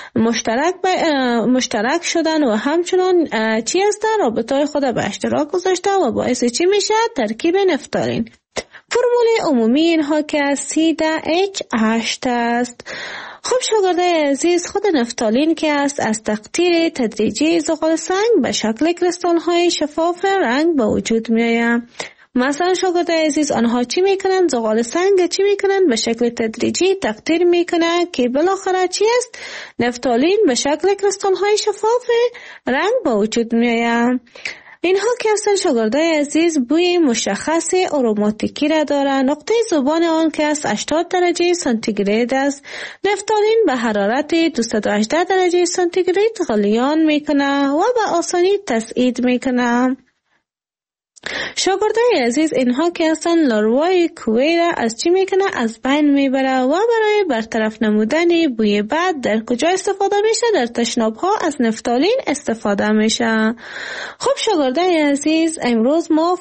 مشترک شدن و همچنان چی است؟ رابطه خود به اشتراک گذاشته و باعث چی میشه؟ ترکیب نفتالین. فرمول عمومی اینها که از CH8 است. خب شاگرد عزیز، خود نفتالین که است از تقطیر تدریجی زغال سنگ به شکل کریستال های شفاف رنگ به وجود می آید. مثلا شاگرد عزیز آنها چی میکنن؟ زغال سنگ چی میکنن؟ به شکل تدریجی تقطیر میکنن که بالاخره چی است؟ نفتالین به شکل کریستال های شفاف رنگ به وجود می آید. اینها که هستن شاگردای عزیز بوی مشخص آروماتیکی را دارند. نقطه ذوبان آن که است 80 درجه سانتیگراد است. نفتالین به حرارت 218 درجه سانتیگراد غلیان میکنه و به آسانی تسعید میکنه. شاگردای عزیز اینها که هستن لاروای کوه را از چی میکنه؟ از بین میبره و برای برطرف نمودن بوی بد در کجا استفاده میشه؟ در تشناب ها از نفتالین استفاده میشه. خب شاگردای عزیز، امروز ما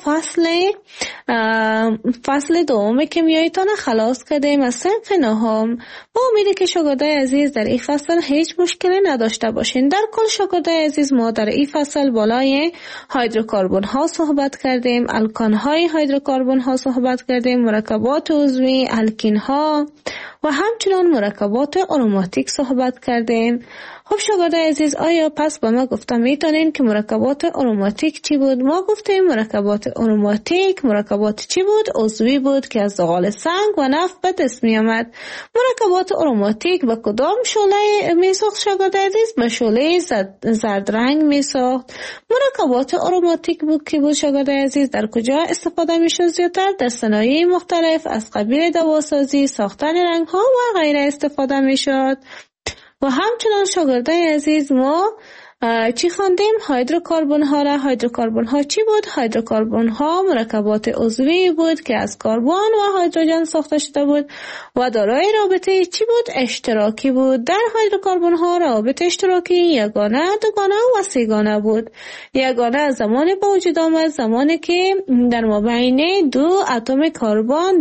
فصل دوم کیمیاییتان خلاص کردیم از صنف نهم. با امیدی که شاگردای عزیز در این فصل هیچ مشکلی نداشته باشین. در کل شاگردای عزیز ما در این فصل بالای هیدروکربن ها صحبت کردیم، الکان های هیدروکربن ها صحبت کردیم، مرکبات عضوی، الکین ها و همچنان مرکبات آروماتیک صحبت کردیم. خب شاگردای عزیز، آیا پس با ما گفتم میتونین که مرکبات آروماتیک چی بود؟ ما گفتیم مرکبات آروماتیک مرکبات چی بود؟ عضوی بود که از زغال سنگ و نفت به دست می آمد. مرکبات آروماتیک به کدام شعله می ساخت شاگردای عزیز؟ به شعله زرد رنگ می ساخت. مرکبات آروماتیک بود که بود شاگردای عزیز در کجا استفاده می شد زیادتر؟ در صنایع مختلف از قبیل دواسازی، ساختن رنگ ها و غیره استفاده می شد. و همچنان شاگردای عزیز ما چی خواندیم؟ هیدروکربن ها را. هیدروکربن ها چی بود؟ هیدروکربن ها مرکبات عضوی بود که از کربن و هیدروژن ساخته شده بود و دارای رابطه چی بود؟ اشتراکی بود. در هیدروکربن ها رابطه اشتراکی یگانه، دوگانه و سه‌گانه بود. یگانه زمانی به وجود آمد زمانی که در مابین دو اتم کربن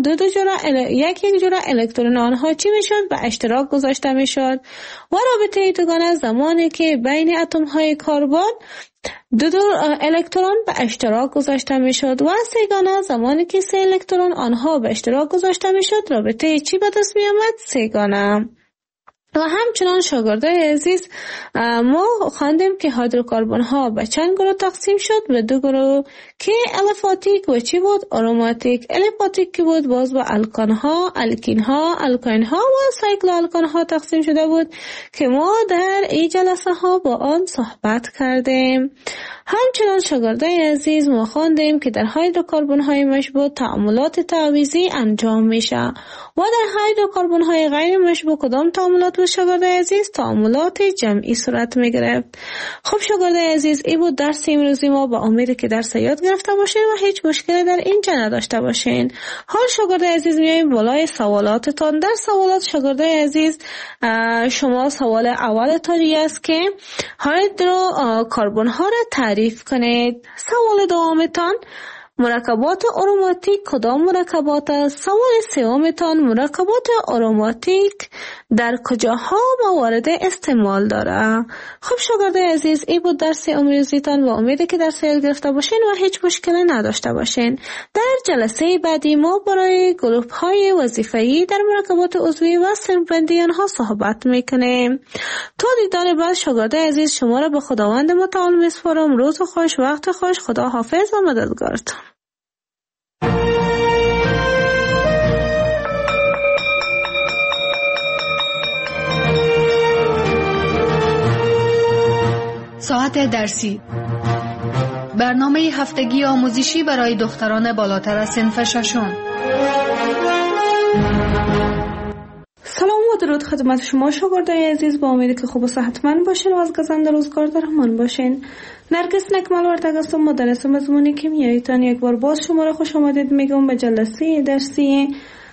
یک جوره الکترون آنها چی میشد؟ به اشتراک گذاشته میشد. و رابطه دوگانه زمانی که بین اتم های کربن دو الکترون به اشتراک گذاشته میشد. و سه‌گانه زمانی که 3 الکترون آنها به اشتراک گذاشته میشد. رابطه چی به دست می آمد؟ سه‌گانه. و همچنان شاگردای عزیز ما خواندیم که هیدروکربن ها به چند گروه تقسیم شد؟ به 2 گروه که الیفاتیک و چی بود؟ آروماتیک. الیفاتیک که بود باز با الکان ها، الکین ها، الکاین ها و سایکلو الکان ها تقسیم شده بود که ما در این جلسه ها با آن صحبت کردیم. همچنان شاگردای عزیز ما خواندیم که در هیدروکربن های مشبوع تعاملات تعویضی انجام میشه و در هیدروکربن های غیر مشبوع کدام تعاملات بود شاگردای عزیز؟ تعاملات جمعی صورت میگرفت. خب شاگردای عزیز، این بود درس امروزی ما. با امیدی که درس یاد گرفته باشین و هیچ مشکلی در اینجا نداشته باشین. حال شاگردای عزیز میایم بالای سوالاتتان. در سوالات شاگردای عزیز شما سوال اولتان است که هیدروکربن ها را تعریف کنید. سوال دومتان مرکبات آروماتیک کدام مرکبات است؟ سوال سومتان مرکبات آروماتیک در کجاها موارد استعمال داره؟ خب شاگردای عزیز، این بود درس امروزیتان و امیده که درس یاد گرفته باشین و هیچ مشکلی نداشته باشین. در جلسه بعدی ما برای گروه های وظیفه‌ای در مرکبات عضوی و صنف‌بندی آنها صحبت میکنیم. تا دیدار بعد شاگردای عزیز، شما را به خداوند متعال میسپارم. روز خوش، وقت خوش. خدا حافظ و مددگارتان. ساعت درسی، برنامه هفتگی آموزشی برای دختران بالاتر از صنف ششم. سلام درود خدمت شما شاگردای عزیز، با امیدی که خوب و صحتمند باشین و از گزنده روزگار در امان باشین. نرگس نکمل ورتگ هستم، مدرس مضمون کیمیاییتان. یک بار باز شما را خوش آمدید میگم به جلسه درسی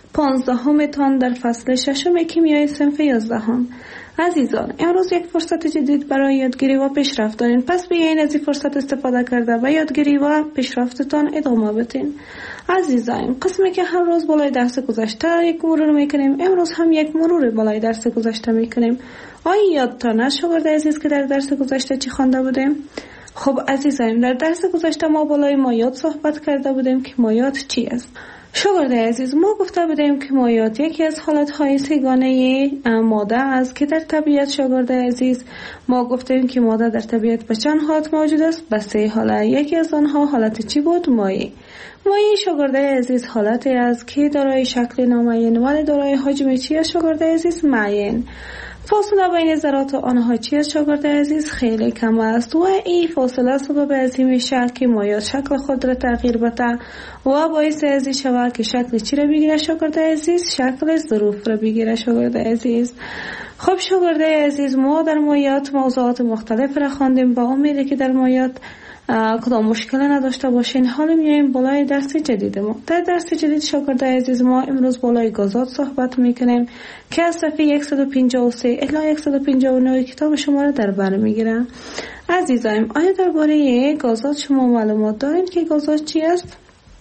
15 تان در فصل 6 کیمیای صنف 11. عزیزان، امروز یک فرصت جدید برای یادگیری و پیشرفت دارین، پس بیاین از این فرصت استفاده کرده و یادگیری و پیشرفتتان ادامه بدین. عزیزان، قسمی که هر روز بالای درس گذشته یک مرور میکنیم، امروز هم یک مرور بالای درس گذشته میکنیم. آیا یادتان است شاگرد عزیز که در درس گذشته چی خوانده بودیم؟ خب عزیزان، در درس گذشته ما بالای مایات صحبت کرده بودیم که مایات چی است. شاگرد عزیز، ما گفته بودیم که مایات یکی از حالتهای سه‌گانه ماده است که در طبیعت شاگرد عزیز ما گفتیم که ماده در طبیعت به چند حالت موجود است؟ به 3 حالت. یکی از آنها حالت چی بود؟ مایع. مایع شاگرد عزیز حالتی است که دارای شکل نامعین ولی دارای حجم چی است شاگرد عزیز؟ معین. فاصله بین ذرات آنها چی است شاگرد عزیز؟ خیلی کم است و این فاصله سبب از این میشه که مایات شکل خود را تغییر بده و باعث از این شود که شکل چی را بگیره شاگرد عزیز؟ شکل ظروف را بگیره شاگرد عزیز. خب شاگرد عزیز، ما در مایات موضوعات مختلف را خواندیم، با امیدی که در مایات کدام مشکل نداشته باشین. حالا میایم بالای درس جدید ما. در درس جدید شاگرد عزیز ما امروز بالای گازات صحبت میکنیم که از صفحه 153 الی 159 کتاب شما را در بر میگیرم. عزیزان، آیا درباره گازات شما معلومات دارین که گازات چی است؟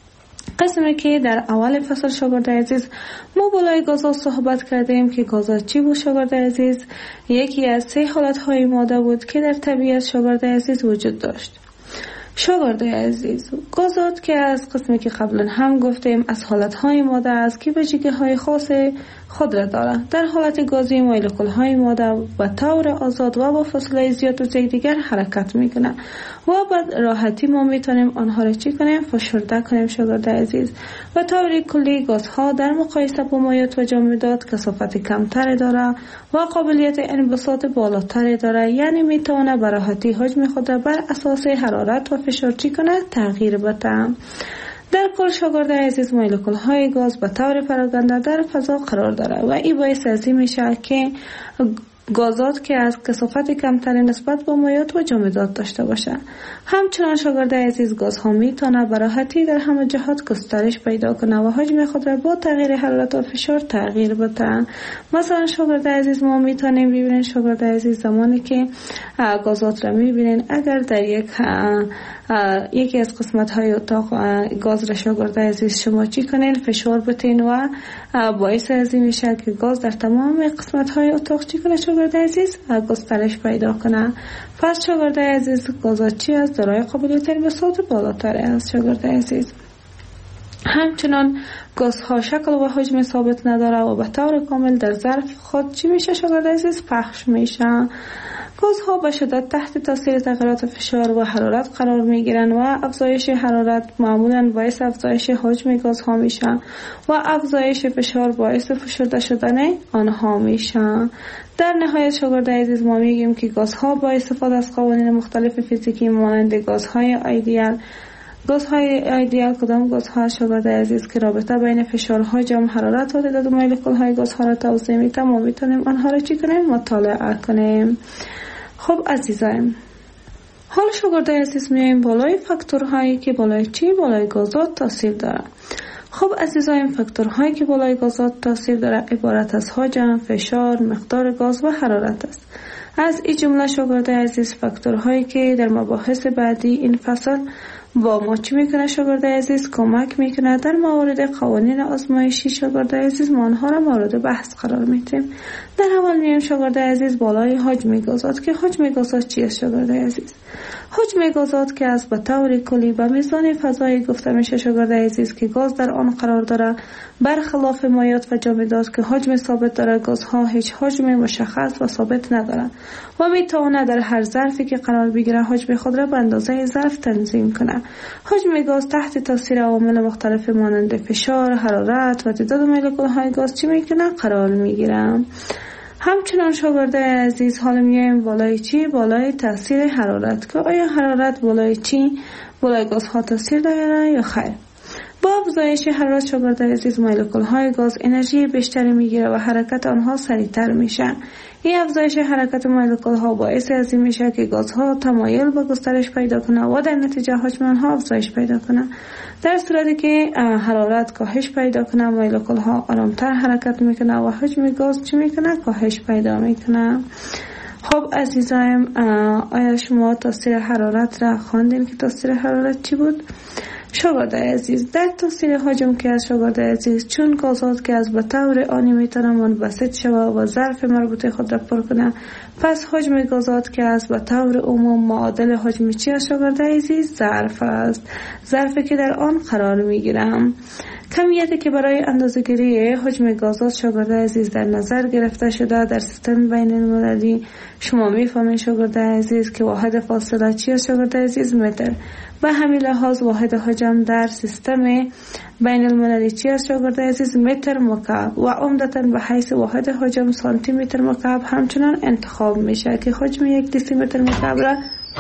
قسمی که در اول فصل شاگرد عزیز ما بالای گازات صحبت کردیم که گازات چی بود شاگرد عزیز؟ یکی از 3 حالتهای ماده بود که در طبیعت شاگرد عزیز وجود داشت. شاگرد عزیز، گازات که از قسمی که قبلا هم گفتیم از حالتهای ماده است که ویژگی‌های خاص خود را دارند. در حالت گازی مولکول‌های ماده به طور آزاد و با فاصله زیاد از یکدیگر حرکت می‌کنند و به راحتی ما می‌تونیم آنها را چی کنیم؟ فشرده کنیم شاگرد عزیز. و طور کلی گازها در مقایسه با مایات و جامدات کثافت کمتری دارند و قابلیت انبساط بالاتری دارند، یعنی می‌تواند به راحتی حجم خود را بر اساس حرارت و فشار چی کنه؟ تغییر بده. در کل شاگرد عزیز، مولکول‌های گاز به طور پراکنده در فضا قرار داره و این باعث از این میشه که گازات که از کثافت کمتری نسبت به مایات و جامدات داشته باشه. همچنان شاگرد عزیز، گازها میتونه به راحتی در همه جهات گسترش پیدا کنه و حجم خود را با تغییر حرارت و فشار تغییر بده. مثلا شاگرد عزیز، ما میتونیم ببینیم شاگرد عزیز زمانی که گازات را میبینین، اگر در یکی از قسمت های اتاق گاز را شاگرد عزیز شما چی کنین؟ فشار بتین و باعث از این میشه که گاز در تمام قسمت های اتاق چی کنه شاگرد عزیز؟ گسترش پیدا کنه. پس شاگرد عزیز، گازات چی است؟ دارای قابلیت انبساط بالاتر است شاگرد عزیز. همچنان گازها شکل و حجم ثابت نداره و به طور کامل در ظرف خود چی میشه شاگرد عزیز؟ پخش میشه. گازها به شدت تحت تاثیر تغییرات فشار و حرارت قرار میگیرن و افزایش حرارت معمولاً باعث افزایش حجم گازها میشه و افزایش فشار باعث فشرده شدن آنها میشه. در نهایت شاگرد عزیز، ما میگیم که گازها با استفاده از قوانین مختلف فیزیکی مانند گازهای ایدئال کدام گازها شاگرد عزیز که رابطه بین فشار، حجم، حرارت و تعداد مولکول‌های گازها را توضیح میده، ما میتونیم آنها را چی کنیم؟ مطالعه کنیم. خب عزیزان، حال شاگرد عزیز میایم بالای فاکتورهایی که بالای چی؟ بالای گازات تاثیر داره. خب عزیزان، فاکتورهایی که بالای گازات تاثیر داره عبارت از حجم، فشار، مقدار گاز و حرارت است. از این جمله شاگرد عزیز فاکتورهایی که در مباحث بعدی این فصل با ما چی میکنه شاگرد عزیز؟ کمک میکنه در موارد قوانین آزمایشی شاگرد عزیز ما آنها را مورد بحث قرار میدیم. در اول میایم شاگرد عزیز بالای حجم گازات که حجم گازات چی است شاگرد عزیز؟ حجم گازات که از به طور کلی به میزان فضایی گفته میشه شاگرد عزیز که گاز در آن قرار داره، برخلاف مایات و جامدات که حجم ثابت داره. گازها هیچ حجم مشخص و ثابت ندارند و میتونه در هر ظرفی که قرار بگیره حجم خود را به اندازه ظرف تنظیم کنه. حجم گاز تحت تاثیر عوامل مختلف مانند فشار، حرارت و تعداد مولکول‌های گاز چی میکنه؟ قرار میگیره. همچنان شاگرد عزیز، حالا میایم بالای چی؟ بالای تاثیر حرارت که آیا حرارت بالای چی؟ بالای گازها تاثیر داره یا خیر؟ با افزایش حرارت شاگردای عزیز مولکول های گاز انرژی بیشتری میگیره و حرکت آنها سریعتر میشه. این افزایش حرکت مولکول ها باعث از این میشه که گازها تمایل به گسترش پیدا کنه و در نتیجه حجم آنها افزایش پیدا کنه. در صورتی که حرارت کاهش پیدا کنه مولکول ها آرامتر حرکت میکنه و حجم گاز چی میکنه؟ کاهش پیدا میکنه. خب عزیزایم، آیا شما تاثیر حرارت را خواندین که تاثیر حرارت چی بود؟ شاگردای عزیز، در تاثیر حجم که از شاگردای عزیز چون گازات که از به طور آنی میتونه منبسط شود و ظرف مربوطه خود را پر کنه، پس حجم گازات که از به طور عموم معادل حجم چی از شاگردای عزیز؟ ظرف است، ظرفی که در آن قرار میگیرم. کمیتی که برای اندازه‌گیری حجم گازات شاگردای عزیز در نظر گرفته شده در سیستم بین المللی، شما میفهمید شاگردای عزیز که واحد فاصله چی است شاگردای عزیز؟ متر. به همین لحاظ واحد حجم در سیستم بین المللی چی است شاگردای عزیز؟ متر مکعب و عمدتاً به حیث واحد حجم سانتی متر مکعب همچنان انتخاب میشه که حجم 1 دسیمتر مکعب را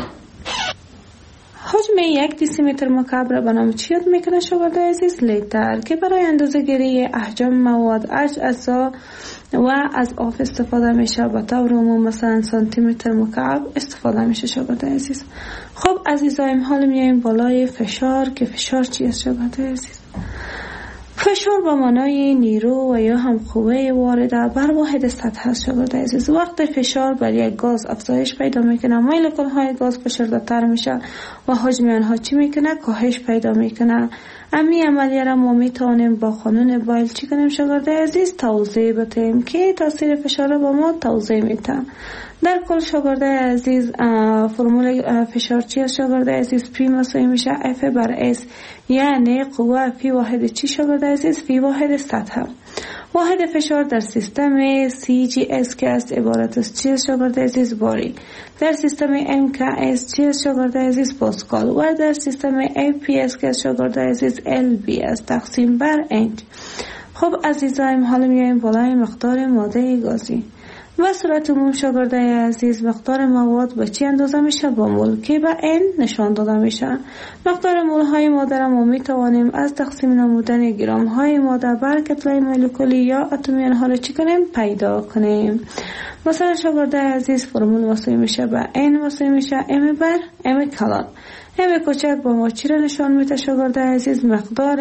به نام چی یاد میکنه شاگردای عزیز؟ لیتر، که برای اندازه‌گیری احجام مواد اجزا و از آب استفاده میشه. به طور عموم مثلا سانتی متر مکعب استفاده میشه شاگردای عزیز. خب عزیزایم، حالا میایم بالای فشار که فشار چی است شاگردای عزیز؟ فشار به معنای نیرو و یا هم قوه وارده بر واحد سطح است شاگردای عزیز. وقتی فشار بر یک گاز افزایش پیدا میکنه مولکول های گاز فشرده‌تر میشه و حجم آنها چی میکنه؟ کاهش پیدا میکنه. امی عملیه را ما میتونیم با قانون بایل چی کنیم شاگردای عزیز؟ توضیح بدیم که تاثیر فشار با ما توضیح میده. در کل شاگردای عزیز فرمول فشار چی است شاگردای عزیز؟ پی مساوی میشه اف بر اس، یعنی قوه پی واحد چی شاگردای عزیز؟ پی واحد سطح. واحد فشار در سیستم CGS که است عبارت از چی است شاگردای عزیز؟ باری. در سیستم MKS چی است شاگردای عزیز؟ پاسکال. و در سیستم APS که است شاگردای عزیز؟ LB است تقسیم بر انچ. خب عزیزایم، حالا میایم بالای مقدار ماده گازی. و صورت عموم شاگردای عزیز مقدار مواد به چی اندازه میشه؟ با مول که به n نشان داده میشه. مقدار مول های ماده را ما میتوانیم از تقسیم نمودن گرم های ماده بر کتله مولکولی یا اتمی آنها را چی کنیم؟ پیدا کنیم. مثلا شاگردای عزیز فرمول مساوی میشه به n مساوی میشه m بر m کلان. m کوچک با ما چی را نشان میده شاگردای عزیز؟ مقدار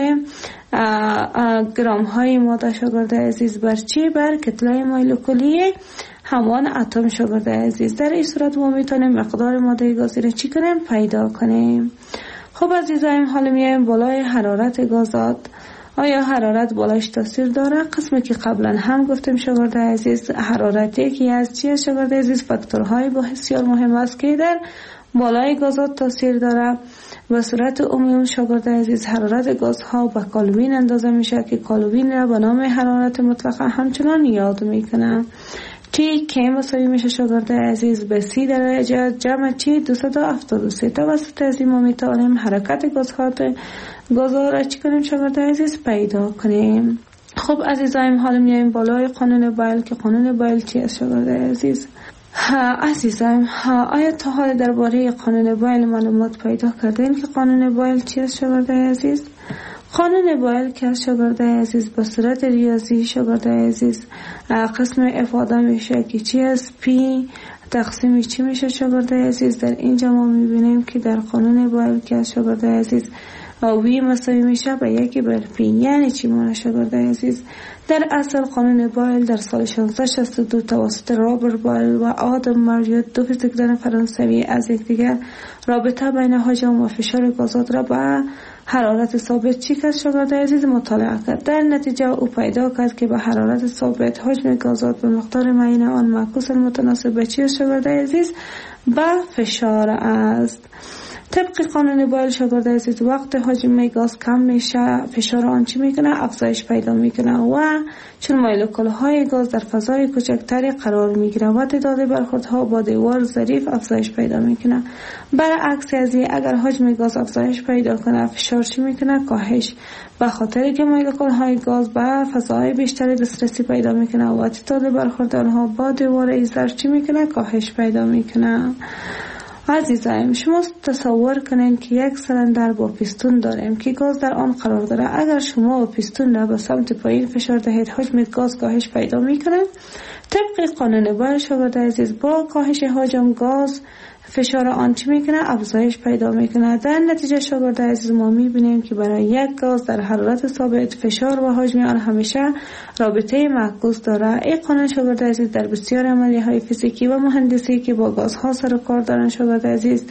گرم های ماده شاگردای عزیز بر چی؟ بر کتله مولکولی همان اتم شاگردای عزیز. در این صورت ما میتونیم مقدار ماده گازی را چی کنیم؟ پیدا کنیم. خب عزیزایم، حالا میایم بالای حرارت گازات. آیا حرارت بالایش تاثیر داره؟ قسمی که قبلا هم گفتیم شاگردای عزیز حرارت یکی از چی است شاگردای عزیز؟ فاکتورهای بسیار مهم است که در بالای گازات تاثیر داره. به صورت عمومی شاگردای عزیز حرارت گازها به کالوین اندازه میشه که کالوین را به نام حرارت مطلقه همچنان یاد میکنه. تی که مساوی میشه شاگردای عزیز به 30 درجه جمع چی 273. توسط از این ما میتوانیم حرکت گازها را چی کنیم شاگردای عزیز؟ پیدا کنیم. خب عزیزایم، حالا میایم بالای قانون بایل که قانون بایل چی است شاگردای عزیز؟ عزیزایم، آیا تا حال درباره قانون بایل معلومات پیدا کردین که قانون بایل چی است شاگردای عزیز؟ قانون بایل که شاگردای عزیز به صورت ریاضی شاگردای عزیز قسم افاده میشه که چی است؟ پی تقسیم چی میشه شاگردای عزیز؟ در اینجا ما میبینیم که در قانون بایل که شاگردای عزیز وی مساوی میشه به 1 بر پی. یعنی چی مونه شاگردای عزیز؟ در اصل قانون بایل در سال 1662 توسط رابرت بایل و آدم ماریوت دو فیزیکدان فرانسوی از یکدیگر رابطه بین حجم و فشار گازات را به حرارت ثابت چی کرد شاگردای عزیز؟ مطالعه کرد. در نتیجه او پیدا کرد که به حرارت ثابت حجم گازات به مقدار معین آن معکوس متناسب به چی شاگردای عزیز؟ به فشار است. طبق قانون بایل شاگردای عزیز وقت حجم گاز کم میشه فشار آن چی میکنه؟ افزایش پیدا میکنه و چون مولکول های گاز در فضای کوچکتری قرار میگیره و تعداد برخوردها با دیوار ظریف افزایش پیدا میکنه. برعکس از این اگر حجم گاز افزایش پیدا کنه فشار چی میکنه؟ کاهش، به خاطری که مولکول های گاز به فضای بیشتری دسترسی پیدا میکنه و تعداد برخورد آنها با دیوار ظرف چی میکنه؟ کاهش پیدا میکنه. عزیزایم، شما تصور کنین که یک سلندر با پیستون داریم که گاز در آن قرار داره. اگر شما پیستون را به سمت پایین فشار دهید، حجم گاز کاهش پیدا میکنه. طبق قانون بایل شاگرد عزیز، با کاهش حجم گاز فشار آن چی میکنه؟ افزایش پیدا میکنه. در نتیجه شاگرد عزیز ما میبینیم که برای یک گاز در حرارت ثابت فشار و حجم آن همیشه رابطه معکوس داره. این قانون شاگرد عزیز در بسیار عملیه های فیزیکی و مهندسی که با گازها سر و کار دارن شاگرد عزیز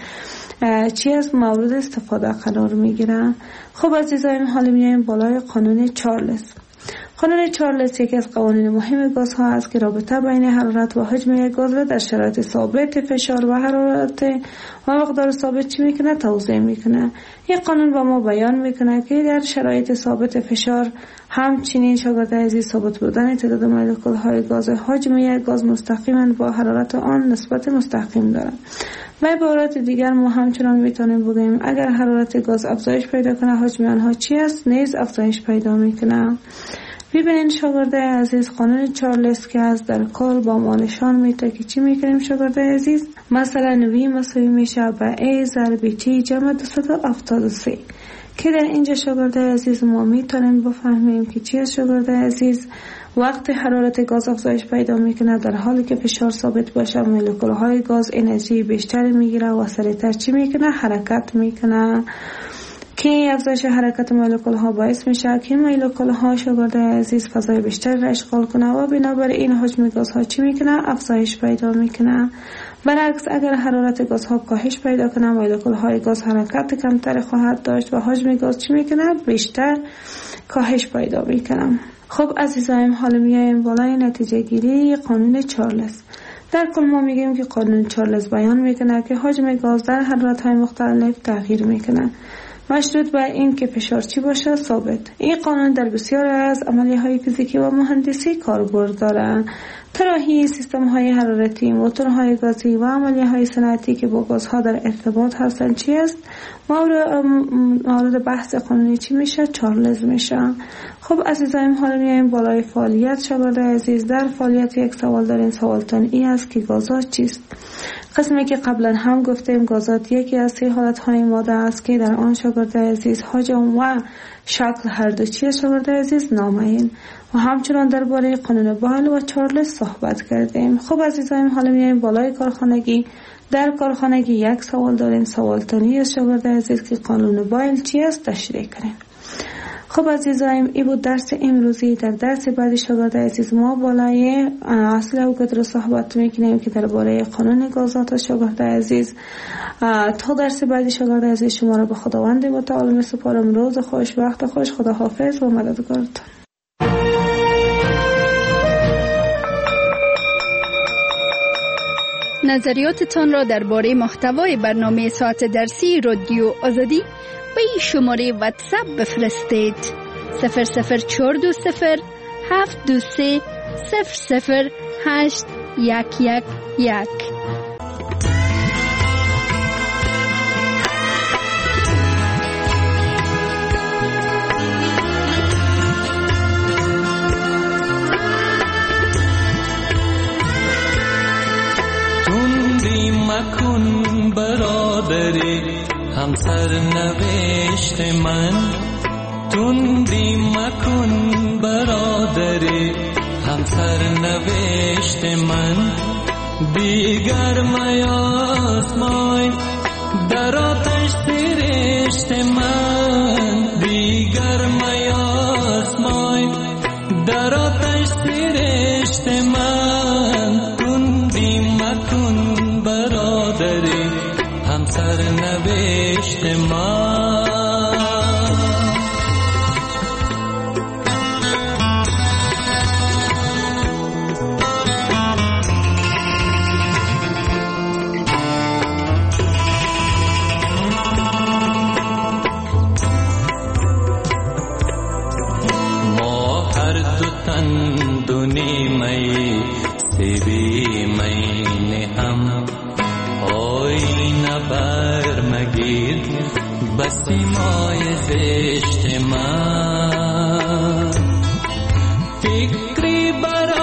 چی از مورد استفاده قرار میگیرن. خب عزیزایم، حالا میایم بالای قانون چارلز. قانون چارلز یکی از قوانین مهم گازها است که رابطه بین حرارت و حجم یک گاز را در شرایط ثابت فشار و حرارت و مقدار ثابت چی میکنه؟ توضیح میکنه. این قانون با ما بیان میکنه که در شرایط ثابت فشار همچنین شاگرد عزیز ثابت بودن تعداد مولکول های گاز حجم یک گاز مستقیما با حرارت آن نسبت مستقیم دارد. و به عبارت دیگر ما همچنان میتونیم بگیم اگر حرارت گاز افزایش پیدا کنه، حجم آنها چی است؟ نیز افزایش پیدا میکنه. ببینید شاگرد عزیز، قانون چارلز که از در کل با ما نشان میده که چی میکنیم شاگرد عزیز. مثلا وی مساوی میشه به ای ضرب تی جمع 273 که در اینجا شاگرد عزیز ما میتونیم بفهمیم که چی است شاگرد عزیز. وقتی حرارت گاز افزایش پیدا میکنه، در حالی که فشار ثابت باشه، مولکول های گاز انرژی بیشتر میگیره و سریعتر چی میکنه؟ حرکت میکنه. که افزایش حرکت مولکول ها باعث میشه که مولکول ها شاگرد عزیز فضای بیشتر را اشغال کنه و بنابراین حجم گاز ها چی میکنه؟ افزایش پیدا میکنه. برعکس اگر حرارت گاز ها کاهش پیدا کنه، مولکول های گاز حرکت کمتر خواهد داشت و حجم گاز چی میکنه؟ بیشتر کاهش پیدا میکنه. خب عزیزایم، حالا میایم بالای نتیجه گیری قانون چارلز. در کل ما میگیم که قانون چارلز بیان میکنه که حجم گاز در حرارت های مختلف تغییر میکنه، مشروط به این که فشار چی باشه؟ ثابت. این قانون در بسیار از عملیه های فیزیکی و مهندسی کاربرد دارند. طراحی سیستم های حرارتی، موتورهای گازی و عملیه های صنعتی که با گازها در ارتباط هستند چی است؟ مورد بحث قانونی چی میشه؟ چارلز میشه. خب عزیزایم، حالا میایم بالای فعالیت شاگرد عزیز. در فعالیت یک سوال دارین. سوالتان این است که گازات چیست؟ قسمی که قبلا هم گفتیم گازات یکی از 3 حالت‌های ماده است که در آن شاگرد عزیز حجم و شکل هر دو چیز شاگرد عزیز نامعین و همچنان درباره قانون بایل و چارلز صحبت کردیم. خب عزیزایم، حالا میایم بالای کارخانگی. در کارخانگی یک سوال داریم. سوالتانی است شاگرد عزیز که قانون بایل چی است؟ تشریح کنیم. خب عزیزایم، این بود درس امروزی. در درس بعدی شاگرد عزیز ما بالای اصل اوقات رو صحبت میکنیم که درباره قانون گازات شاگرد عزیز. تا درس بعدی شاگرد عزیز شما را به خداوند متعال میسپارم. روز خوش، وقت خوش، خدا حافظ و مددگارتان. نظریاتتان را درباره محتوای برنامه ساعت درسی رادیو آزادی به این شماره واتساپ بفرستید. 00420 723 00811. تندی مکن برادری همسر نوشت من، تندی مکن برادری همسر نوشت من. دیگر میاسمای در آتش سرشت من، دیگر میاسمای در آتش سرشت من. تندی مکن برادری همسر نوشت من. ما هر دو تن دونی می سیبی می هم آینه بر مگیر بسی مای زشت من. فکری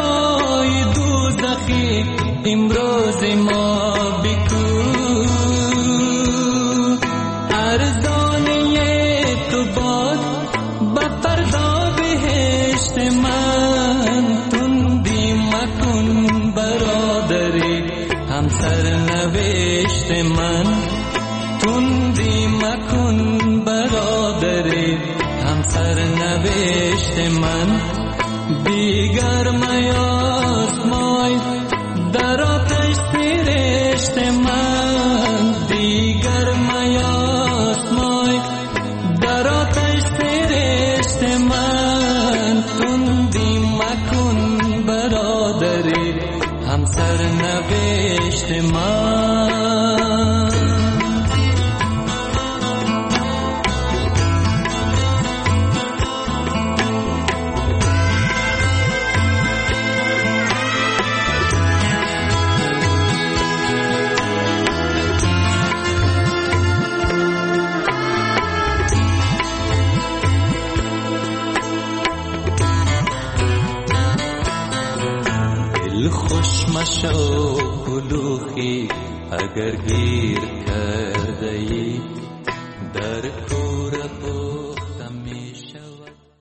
برای دوزخی امروز ما بکن، بهشت من، تندی مکن برادری همسر نوشت من. دیگر میازمای در آتش سرشت من، دیگر میازمای در آتش سرشت من. تندی مکن برادری همسر نوشت من. خوش مشو کلوخی اگر گیر کرده ای در کور